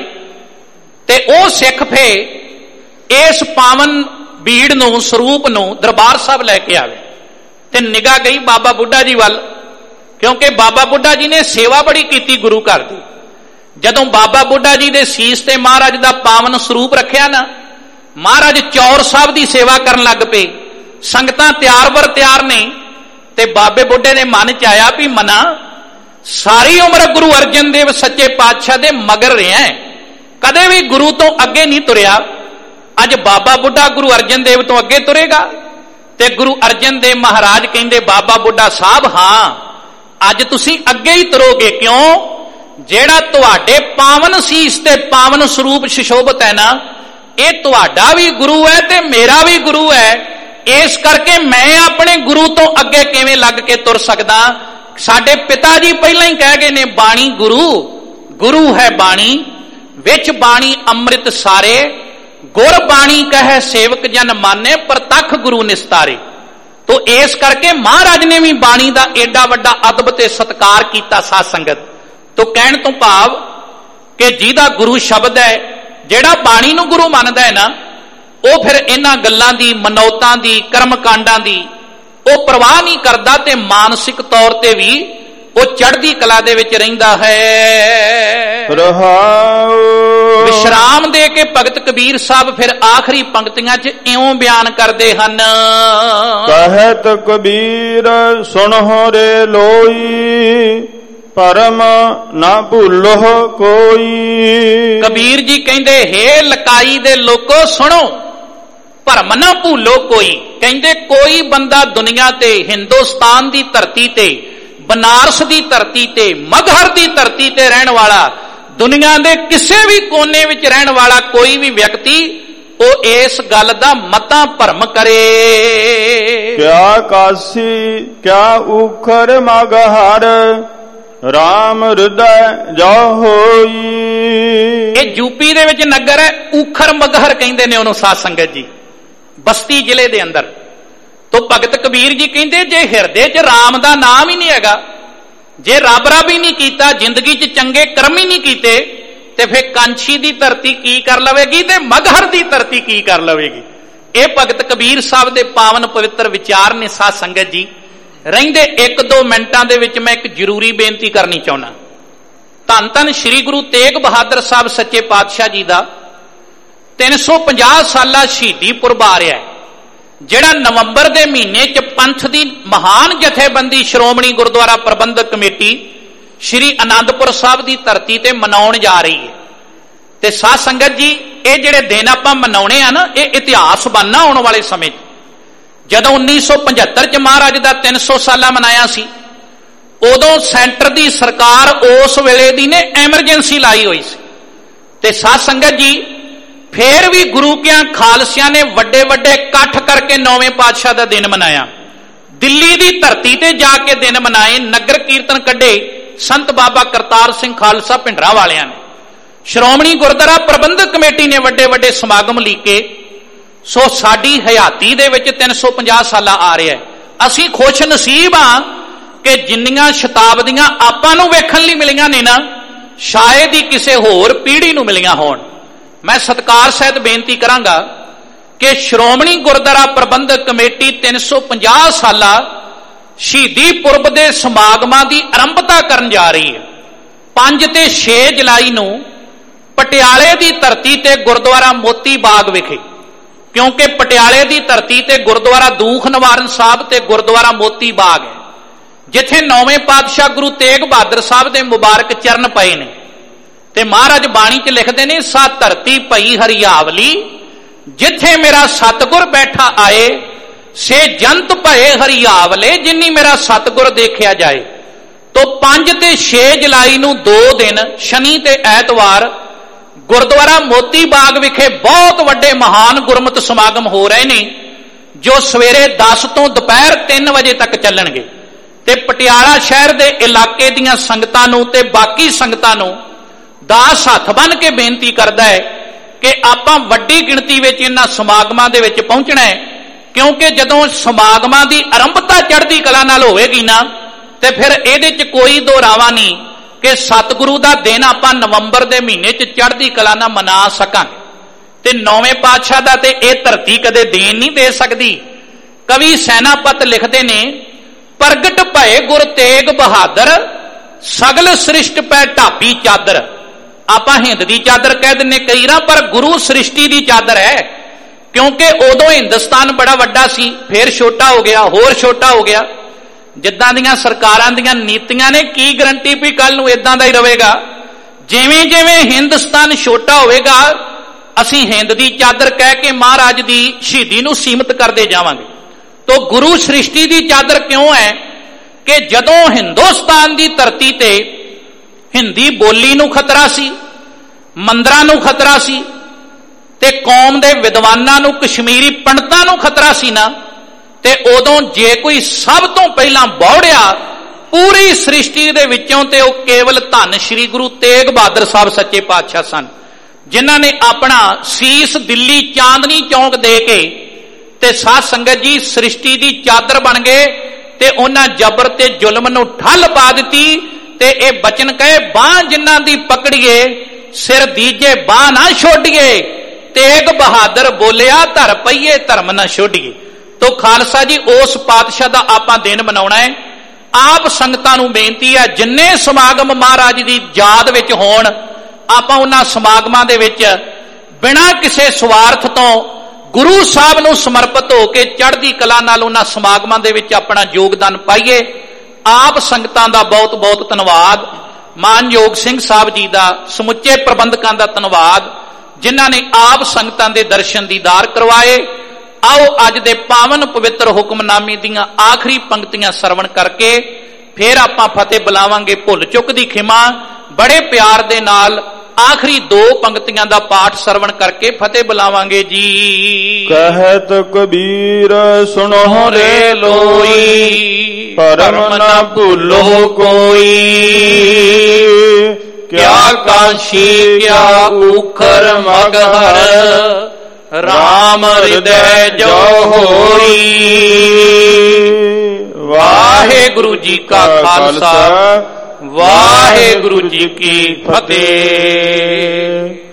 S2: ਤੇ ਉਹ ਸਿੱਖ ਫੇ ਇਸ ਪਾਵਨ ਬੀੜ ਨੂੰ, ਸਰੂਪ ਨੂੰ ਦਰਬਾਰ ਸਾਹਿਬ ਲੈ ਕੇ ਆਵੇ। ਤੇ ਨਿਗਾਹ ਗਈ ਬਾਬਾ ਬੁੱਢਾ ਜੀ ਵੱਲ, ਕਿਉਂਕਿ ਬਾਬਾ ਬੁੱਢਾ ਜੀ ਨੇ ਸੇਵਾ ਬੜੀ ਕੀਤੀ ਗੁਰੂ ਘਰ ਦੀ। ਜਦੋਂ ਬਾਬਾ ਬੁੱਢਾ ਜੀ ਦੇ ਸੀਸ ਤੇ ਮਹਾਰਾਜ ਦਾ ਪਾਵਨ ਸਰੂਪ ਰੱਖਿਆ ਨਾ, ਮਹਾਰਾਜ ਚੌਰ ਸਾਹਿਬ ਦੀ ਸੇਵਾ ਕਰਨ ਲੱਗ ਪਏ। ਸੰਗਤਾਂ ਤਿਆਰ ਬਰ ਤਿਆਰ ਨੇ। ਤੇ ਬਾਬੇ ਬੁੱਢੇ ਦੇ ਮਨ ਚ ਆਇਆ ਵੀ ਮਨਾ, ਸਾਰੀ ਉਮਰ ਗੁਰੂ ਅਰਜਨ ਦੇਵ ਸੱਚੇ ਪਾਤਸ਼ਾਹ ਦੇ ਮਗਰ ਰਿਹਾ, ਕਦੇ ਵੀ ਗੁਰੂ ਤੋਂ ਅੱਗੇ ਨਹੀਂ ਤੁਰਿਆ। ਅੱਜ ਬਾਬਾ ਬੁੱਢਾ ਗੁਰੂ ਅਰਜਨ ਦੇਵ ਤੋਂ ਅੱਗੇ ਤੁਰੇਗਾ। ਤੇ ਗੁਰੂ ਅਰਜਨ ਦੇਵ ਮਹਾਰਾਜ ਕਹਿੰਦੇ ਬਾਬਾ ਬੁੱਢਾ ਸਾਹਿਬ, ਹਾਂ ਅੱਜ ਤੁਸੀਂ ਅੱਗੇ ਹੀ ਤੁਰੋਗੇ। ਕਿਉਂ? ਜਿਹੜਾ ਤੁਹਾਡੇ ਪਾਵਨ ਸੀਸ ਤੇ ਪਾਵਨ ਸਰੂਪ ਸੁਸ਼ੋਭਿਤ ਹੈ ਨਾ, ਇਹ ਤੁਹਾਡਾ ਵੀ ਗੁਰੂ ਹੈ ਤੇ ਮੇਰਾ ਵੀ ਗੁਰੂ ਹੈ। ਇਸ ਕਰਕੇ ਮੈਂ ਆਪਣੇ ਗੁਰੂ ਤੋਂ ਅੱਗੇ ਕਿਵੇਂ ਲੱਗ ਕੇ ਤੁਰ ਸਕਦਾ? ਸਾਡੇ ਪਿਤਾ ਜੀ ਪਹਿਲਾਂ ਹੀ ਕਹਿ ਗਏ ਨੇ, ਬਾਣੀ ਗੁਰੂ, ਗੁਰੂ ਹੈ ਬਾਣੀ, ਵਿੱਚ ਬਾਣੀ ਅੰਮ੍ਰਿਤ ਸਾਰੇ, ਗੁਰ ਬਾਣੀ ਕਹੈ ਸੇਵਕ ਜਨ ਮਾਨੇ, ਪ੍ਰਤੱਖ ਗੁਰੂ ਨਿਸਤਾਰੇ। ਤੋ ਇਸ ਕਰਕੇ ਮਹਾਰਾਜ ਨੇ ਵੀ ਬਾਣੀ ਦਾ ਏਡਾ ਵੱਡਾ ਅਦਬ ਤੇ ਸਤਿਕਾਰ ਕੀਤਾ ਸਾਧ ਸੰਗਤ। ਤੋ ਕਹਿਣ ਤੋਂ ਭਾਵ ਕਿ ਜਿਹਦਾ ਗੁਰੂ ਸ਼ਬਦ ਹੈ, ਜਿਹੜਾ ਬਾਣੀ ਨੂੰ ਗੁਰੂ ਮੰਨਦਾ ਹੈ ਨਾ, ਉਹ ਫਿਰ ਇਹਨਾਂ ਗੱਲਾਂ ਦੀ, ਮਨੌਤਾਂ ਦੀ, ਕਰਮ ਕਾਂਡਾਂ ਦੀ ਉਹ ਪਰਵਾਹ ਨਹੀਂ ਕਰਦਾ ਤੇ ਮਾਨਸਿਕ ਤੌਰ ਤੇ ਵੀ ਉਹ ਚੜ੍ਹਦੀ ਕਲਾ ਦੇ ਵਿੱਚ ਰਹਿੰਦਾ ਹੈ।
S1: ਰਹਾਉ।
S2: ਵਿਸ਼ਰਾਮ ਦੇ ਕੇ ਭਗਤ ਕਬੀਰ ਸਾਹਿਬ ਫਿਰ ਆਖਰੀ ਪੰਕਤੀਆਂ 'ਚ ਇਉਂ ਬਿਆਨ ਕਰਦੇ ਹਨ।
S1: ਕਹਿਤ ਕਬੀਰ ਸੁਣਹੁ ਰੇ ਲੋਈ, ਪਰਮ ਨਾ ਭੁੱਲੋ ਕੋਈ।
S2: ਕਬੀਰ ਜੀ ਕਹਿੰਦੇ, ਹੇ ਲਕਾਈ ਦੇ ਲੋਕੋ ਸੁਣੋ, ਭਰਮ ਨਾ ਭੁੱਲੋ ਕੋਈ। ਕਹਿੰਦੇ ਕੋਈ ਬੰਦਾ ਦੁਨੀਆ ਤੇ, ਹਿੰਦੁਸਤਾਨ ਦੀ ਧਰਤੀ ਤੇ, ਬਨਾਰਸ ਦੀ ਧਰਤੀ ਤੇ, ਮਗਹਰ ਦੀ ਧਰਤੀ ਤੇ ਰਹਿਣ ਵਾਲਾ, ਦੁਨੀਆ ਦੇ ਕਿਸੇ ਵੀ ਕੋਨੇ ਵਿੱਚ ਰਹਿਣ ਵਾਲਾ ਕੋਈ ਵੀ ਵਿਅਕਤੀ, ਉਹ ਇਸ ਗੱਲ ਦਾ ਮਤਾ ਭਰਮ ਕਰੇ।
S1: ਕਿਆ ਕਾਸੀ ਕਿਆ ਉਖਰ ਮਗਹਰ, ਰਾਮ ਹਿਰਦੈ ਜੋ ਹੋਈ।
S2: ਇਹ ਯੂਪੀ ਦੇ ਵਿੱਚ ਨਗਰ ਹੈ, ਊਖਰ ਮਗਹਰ ਕਹਿੰਦੇ ਨੇ ਉਹਨੂੰ ਸਾਧ ਸੰਗਤ ਜੀ, ਬਸਤੀ ਜ਼ਿਲ੍ਹੇ ਦੇ ਅੰਦਰ। ਤੋਂ ਭਗਤ ਕਬੀਰ ਜੀ ਕਹਿੰਦੇ, ਜੇ ਹਿਰਦੇ 'ਚ ਰਾਮ ਦਾ ਨਾਮ ਹੀ ਨਹੀਂ ਹੈਗਾ, ਜੇ ਰੱਬ ਹੀ ਨਹੀਂ ਕੀਤਾ, ਜ਼ਿੰਦਗੀ 'ਚ ਚੰਗੇ ਕਰਮ ਹੀ ਨਹੀਂ ਕੀਤੇ, ਤੇ ਫਿਰ ਕਾਂਛੀ ਦੀ ਧਰਤੀ ਕੀ ਕਰ ਲਵੇਗੀ ਤੇ ਮਗਹਰ ਦੀ ਧਰਤੀ ਕੀ ਕਰ ਲਵੇਗੀ। ਇਹ ਭਗਤ ਕਬੀਰ ਸਾਹਿਬ ਦੇ ਪਾਵਨ ਪਵਿੱਤਰ ਵਿਚਾਰ ਨੇ ਸਾਧ ਸੰਗਤ ਜੀ। ਰਹਿੰਦੇ 1-2 ਮਿੰਟਾਂ ਦੇ ਵਿੱਚ ਮੈਂ ਇੱਕ ਜ਼ਰੂਰੀ ਬੇਨਤੀ ਕਰਨੀ ਚਾਹੁੰਦਾ। ਧੰਨ ਧੰਨ ਸ੍ਰੀ ਗੁਰੂ ਤੇਗ ਬਹਾਦਰ ਸਾਹਿਬ ਸੱਚੇ ਪਾਤਸ਼ਾਹ ਜੀ ਦਾ 350 ਸਾਲਾ ਸ਼ਹੀਦੀ ਪੁਰਬ ਆ ਰਿਹਾ ਹੈ, ਜਿਹੜਾ ਨਵੰਬਰ ਦੇ ਮਹੀਨੇ 'ਚ ਪੰਥ ਦੀ ਮਹਾਨ ਜਥੇਬੰਦੀ ਸ਼੍ਰੋਮਣੀ ਗੁਰਦੁਆਰਾ ਪ੍ਰਬੰਧਕ ਕਮੇਟੀ ਸ੍ਰੀ ਅਨੰਦਪੁਰ ਸਾਹਿਬ ਦੀ ਧਰਤੀ ਤੇ ਮਨਾਉਣ ਜਾ ਰਹੀ ਹੈ। ਤੇ ਸਾਧ ਸੰਗਤ ਜੀ, ਇਹ ਜਿਹੜੇ ਦਿਨ ਆਪਾਂ ਮਨਾਉਣੇ ਆ ਨਾ, ਇਹ ਇਤਿਹਾਸ ਬਣਨਾ ਆਉਣ ਵਾਲੇ ਸਮੇਂ 'ਚ। ਜਦੋਂ 1975 ਚ ਮਹਾਰਾਜ ਦਾ 300 ਸਾਲਾ ਮਨਾਇਆ ਸੀ, ਉਦੋਂ ਸੈਂਟਰ ਦੀ ਸਰਕਾਰ ਉਸ ਵੇਲੇ ਦੀ ਨੇ ਐਮਰਜੈਂਸੀ ਲਾਈ ਹੋਈ ਸੀ। ਤੇ ਸਾਧ ਸੰਗਤ ਜੀ, ਫੇਰ ਵੀ ਗੁਰੂ ਕਿਆਂ ਖਾਲਸਿਆਂ ਨੇ ਵੱਡੇ ਵੱਡੇ ਇਕੱਠ ਕਰਕੇ 9ਵੇਂ ਪਾਤਸ਼ਾਹ ਦਾ ਦਿਨ ਮਨਾਇਆ। ਦਿੱਲੀ ਦੀ ਧਰਤੀ ਤੇ ਜਾ ਕੇ ਦਿਨ ਮਨਾਏ, ਨਗਰ ਕੀਰਤਨ ਕੱਢੇ ਸੰਤ ਬਾਬਾ ਕਰਤਾਰ ਸਿੰਘ ਖਾਲਸਾ ਭਿੰਡਰਾਂ ਵਾਲਿਆਂ ਨੇ। ਸ਼੍ਰੋਮਣੀ ਗੁਰਦੁਆਰਾ ਪ੍ਰਬੰਧਕ ਕਮੇਟੀ ਨੇ ਵੱਡੇ ਵੱਡੇ ਸਮਾਗਮ ਲੀਕੇ। ਸੋ ਸਾਡੀ ਹਯਾਤੀ ਦੇ ਵਿੱਚ 350 ਸਾਲਾ ਆ ਰਿਹਾ ਹੈ। ਅਸੀਂ ਖੁਸ਼ ਨਸੀਬ ਹਾਂ ਕਿ ਜਿੰਨੀਆਂ ਸ਼ਤਾਬਦੀਆਂ ਆਪਾਂ ਨੂੰ ਵੇਖਣ ਲਈ ਮਿਲੀਆਂ ਨੇ ਨਾ, ਸ਼ਾਇਦ ਹੀ ਕਿਸੇ ਹੋਰ ਪੀੜ੍ਹੀ ਨੂੰ ਮਿਲੀਆਂ ਹੋਣ। ਮੈਂ ਸਤਿਕਾਰ ਸਹਿਤ ਬੇਨਤੀ ਕਰਾਂਗਾ ਕਿ ਸ਼੍ਰੋਮਣੀ ਗੁਰਦੁਆਰਾ ਪ੍ਰਬੰਧਕ ਕਮੇਟੀ 350 ਸਾਲਾ ਸ਼ਹੀਦੀ ਪੁਰਬ ਦੇ ਸਮਾਗਮਾਂ ਦੀ ਆਰੰਭਤਾ ਕਰਨ ਜਾ ਰਹੀ ਹੈ। 5 ਤੇ 6 ਜੁਲਾਈ ਨੂੰ ਪਟਿਆਲੇ ਦੀ ਧਰਤੀ ਤੇ ਗੁਰਦੁਆਰਾ ਮੋਤੀ ਬਾਗ ਵਿਖੇ, ਕਿਉਂਕਿ ਪਟਿਆਲੇ ਦੀ ਧਰਤੀ ਤੇ ਗੁਰਦੁਆਰਾ ਦੂਖ ਨਿਵਾਰਨ ਸਾਹਿਬ ਤੇ ਗੁਰਦੁਆਰਾ ਮੋਤੀ ਬਾਗ ਹੈ, ਜਿੱਥੇ 9ਵੇਂ ਪਾਤਸ਼ਾਹ ਗੁਰੂ ਤੇਗ ਬਹਾਦਰ ਸਾਹਿਬ ਦੇ ਮੁਬਾਰਕ ਚਰਨ ਪਏ ਨੇ। ਤੇ ਮਹਾਰਾਜ ਬਾਣੀ 'ਚ ਲਿਖਦੇ ਨੇ, ਸਾ ਧਰਤੀ ਭਈ ਹਰਿਆਵਲੀ, ਜਿੱਥੇ ਮੇਰਾ ਸਤਿਗੁਰ ਬੈਠਾ ਆਏ, ਸੇ ਜੰਤ ਭਏ ਹਰਿਆਵਲੇ, ਜਿਨੀ ਮੇਰਾ ਸਤਿਗੁਰ ਦੇਖਿਆ ਜਾਏ। ਤੋਂ 5 ਤੇ 6 ਜੁਲਾਈ ਨੂੰ 2 ਦਿਨ ਸ਼ਨੀ ਤੇ ਐਤਵਾਰ ਗੁਰਦੁਆਰਾ ਮੋਤੀ ਬਾਗ ਵਿਖੇ ਬਹੁਤ ਵੱਡੇ ਮਹਾਨ ਗੁਰਮਤਿ ਸਮਾਗਮ ਹੋ ਰਹੇ ਨੇ, ਜੋ ਸਵੇਰੇ 10 ਤੋਂ ਦੁਪਹਿਰ 3 ਵਜੇ ਤੱਕ ਚੱਲਣਗੇ। ਤੇ ਪਟਿਆਲਾ ਸ਼ਹਿਰ ਦੇ ਇਲਾਕੇ ਦੀਆਂ ਸੰਗਤਾਂ ਨੂੰ ਤੇ ਬਾਕੀ ਸੰਗਤਾਂ ਨੂੰ ਦਾਸ ਹੱਥ ਬੰਨ੍ਹ ਕੇ ਬੇਨਤੀ ਕਰਦਾ ਹੈ ਕਿ ਆਪਾਂ ਵੱਡੀ ਗਿਣਤੀ ਵਿੱਚ ਇਹਨਾਂ ਸਮਾਗਮਾਂ ਦੇ ਵਿੱਚ ਪਹੁੰਚਣਾ ਹੈ, ਕਿਉਂਕਿ ਜਦੋਂ ਸਮਾਗਮਾਂ ਦੀ ਆਰੰਭਤਾ ਚੜ੍ਹਦੀ ਕਲਾ ਨਾਲ ਹੋਵੇਗੀ ਨਾ, ਤੇ ਫਿਰ ਇਹਦੇ 'ਚ ਕੋਈ ਦੁਹਰਾਵਾ ਨਹੀਂ ਕਿ ਸਤਿਗੁਰੂ ਦਾ ਦਿਨ ਆਪਾਂ ਨਵੰਬਰ ਦੇ ਮਹੀਨੇ 'ਚ ਚੜ੍ਹਦੀ ਕਲਾ ਨਾਲ ਮਨਾ ਸਕਾਂਗੇ। ਤੇ 9ਵੇਂ ਪਾਤਸ਼ਾਹ ਦਾ ਤੇ ਇਹ ਧਰਤੀ ਕਦੇ ਦੇਣ ਨਹੀਂ ਦੇ ਸਕਦੀ। ਕਵੀ ਸੈਨਾਪਤ ਲਿਖਦੇ ਨੇ, ਪ੍ਰਗਟ ਭਏ ਗੁਰ ਤੇਗ ਬਹਾਦਰ, ਸਗਲ ਸ੍ਰਿਸ਼ਟ ਪੈ ਢਾਪੀ ਚਾਦਰ। ਆਪਾਂ ਹਿੰਦ ਦੀ ਚਾਦਰ ਕਹਿ ਦਿੰਨੇ ਕਈ ਵਾਰ, ਪਰ ਗੁਰੂ ਸ੍ਰਿਸ਼ਟੀ ਦੀ ਚਾਦਰ ਹੈ, ਕਿਉਂਕਿ ਉਦੋਂ ਹਿੰਦੁਸਤਾਨ ਬੜਾ ਵੱਡਾ ਸੀ, ਫਿਰ ਛੋਟਾ ਹੋ ਗਿਆ, ਹੋਰ ਛੋਟਾ ਹੋ ਗਿਆ। ਜਿੱਦਾਂ ਦੀਆਂ ਸਰਕਾਰਾਂ ਦੀਆਂ ਨੀਤੀਆਂ ਨੇ, ਕੀ ਗਰੰਟੀ ਵੀ ਕੱਲ ਨੂੰ ਇਦਾਂ ਦਾ ਹੀ ਰਹੇਗਾ। ਜਿਵੇਂ ਜਿਵੇਂ ਹਿੰਦੁਸਤਾਨ ਛੋਟਾ ਹੋਵੇਗਾ, ਅਸੀਂ ਹਿੰਦ ਦੀ ਚਾਦਰ ਕਹਿ ਕੇ ਮਹਾਰਾਜ ਦੀ ਸ਼ਹੀਦੀ ਨੂੰ ਸੀਮਤ ਕਰਦੇ ਜਾਵਾਂਗੇ। ਤੋ ਗੁਰੂ ਸ੍ਰਿਸ਼ਟੀ ਦੀ ਚਾਦਰ ਕਿਉਂ ਹੈ ਕਿ ਜਦੋਂ ਹਿੰਦੁਸਤਾਨ ਦੀ ਧਰਤੀ ਤੇ ਹਿੰਦੀ ਬੋਲੀ ਨੂੰ ਖਤਰਾ ਸੀ, ਮੰਦਰਾਂ ਨੂੰ ਖਤਰਾ ਸੀ, ਤੇ ਕੌਮ ਦੇ ਵਿਦਵਾਨਾਂ ਨੂੰ, ਕਸ਼ਮੀਰੀ ਪੰਡਤਾਂ ਨੂੰ ਖਤਰਾ ਸੀ ਨਾ, ਤੇ ਉਦੋਂ ਜੇ ਕੋਈ ਸਭ ਤੋਂ ਪਹਿਲਾਂ ਬੌੜਿਆ ਪੂਰੀ ਸ੍ਰਿਸ਼ਟੀ ਦੇ ਵਿੱਚੋਂ, ਤੇ ਉਹ ਕੇਵਲ ਧੰਨ ਸ਼੍ਰੀ ਗੁਰੂ ਤੇਗ ਬਹਾਦਰ ਸਾਹਿਬ ਸੱਚੇ ਪਾਤਸ਼ਾਹ ਸਨ, ਜਿਨ੍ਹਾਂ ਨੇ ਆਪਣਾ ਸੀਸ ਦਿੱਲੀ ਚਾਂਦਨੀ ਚੌਂਕ ਦੇ ਕੇ ਤੇ ਸਾਧ ਸੰਗਤ ਜੀ ਸ੍ਰਿਸ਼ਟੀ ਦੀ ਚਾਦਰ ਬਣ ਗਏ। ਤੇ ਉਹਨਾਂ ਜ਼ਬਰ ਤੇ ਜ਼ੁਲਮ ਨੂੰ ਠੱਲ ਪਾ ਦਿੱਤੀ। ਤੇ ਇਹ ਬਚਨ ਕਹੇ, ਬਾਹ ਜਿਨ੍ਹਾਂ ਦੀ ਪਕੜੀਏ, ਸਿਰ ਦੀਜੇ ਬਾਹ ਨਾ ਛੋਡੀਏ, ਤੇਗ ਬਹਾਦਰ ਬੋਲਿਆ ਧਰ ਪਈਏ ਧਰਮ ਨਾ ਛੋਡੀਏ। ਤੋ ਖਾਲਸਾ ਜੀ, ਉਸ ਪਾਤਸ਼ਾਹ ਦਾ ਆਪਾਂ ਦਿਨ ਮਨਾਉਣਾ ਹੈ। ਆਪ ਸੰਗਤਾਂ ਨੂੰ ਬੇਨਤੀ ਹੈ, ਜਿੰਨੇ ਸਮਾਗਮ ਮਹਾਰਾਜ ਦੀ ਯਾਦ ਵਿੱਚ ਹੋਣ, ਆਪਾਂ ਉਹਨਾਂ ਸਮਾਗਮਾਂ ਦੇ ਵਿੱਚ ਬਿਨਾਂ ਕਿਸੇ ਸਵਾਰਥ ਤੋਂ ਗੁਰੂ ਸਾਹਿਬ ਨੂੰ ਸਮਰਪਿਤ ਹੋ ਕੇ ਚੜ੍ਹਦੀ ਕਲਾ ਨਾਲ ਉਹਨਾਂ ਸਮਾਗਮਾਂ ਦੇ ਵਿੱਚ ਆਪਣਾ ਯੋਗਦਾਨ ਪਾਈਏ। ਆਪ ਸੰਗਤਾਂ ਦਾ ਬਹੁਤ ਬਹੁਤ ਧੰਨਵਾਦ। ਮਾਨਯੋਗ ਸਿੰਘ ਸਾਹਿਬ ਜੀ ਦਾ, ਸਮੁੱਚੇ ਪ੍ਰਬੰਧਕਾਂ ਦਾ ਧੰਨਵਾਦ, ਜਿਨ੍ਹਾਂ ਨੇ ਆਪ ਸੰਗਤਾਂ ਦੇ ਦਰਸ਼ਨ ਦੀਦਾਰ ਕਰਵਾਏ। ਆਓ ਅੱਜ ਦੇ ਪਾਵਨ ਪਵਿੱਤਰ ਹੁਕਮਨਾਮੇ ਦੀਆਂ ਆਖਰੀ ਪੰਕਤੀਆਂ ਸਰਵਣ ਕਰਕੇ ਫਿਰ ਆਪਾਂ ਫਤਿਹ ਬੁਲਾਵਾਂਗੇ। ਭੁੱਲ ਚੁੱਕ ਦੀ ਖਿਮਾ, ਬੜੇ ਪਿਆਰ ਦੇ ਨਾਲ ਆਖਰੀ 2 ਪੰਕਤੀਆਂ ਦਾ ਪਾਠ ਸਰਵਣ ਕਰਕੇ ਫਤਿਹ ਬੁਲਾਵਾਂਗੇ ਜੀ।
S1: ਕਹਿਤ ਕਬੀਰ ਸੁਣੋ ਰੇ ਲੋਈ, ਪਰਮ ਨ ਭੁੱਲੋ ਕੋਈ। ਕਿਆ ਕਾਸ਼ੀ ਕਿਆ ਊਖਰ ਮਗਹਰ, ਰਾਮ ਹਿਰਦੈ ਜੋ ਹੋਈ। ਵਾਹਿਗੁਰੂ ਜੀ ਕਾ ਖਾਲਸਾ, ਵਾਹਿਗੁਰੂ ਜੀ ਕੀ ਫਤਿਹ।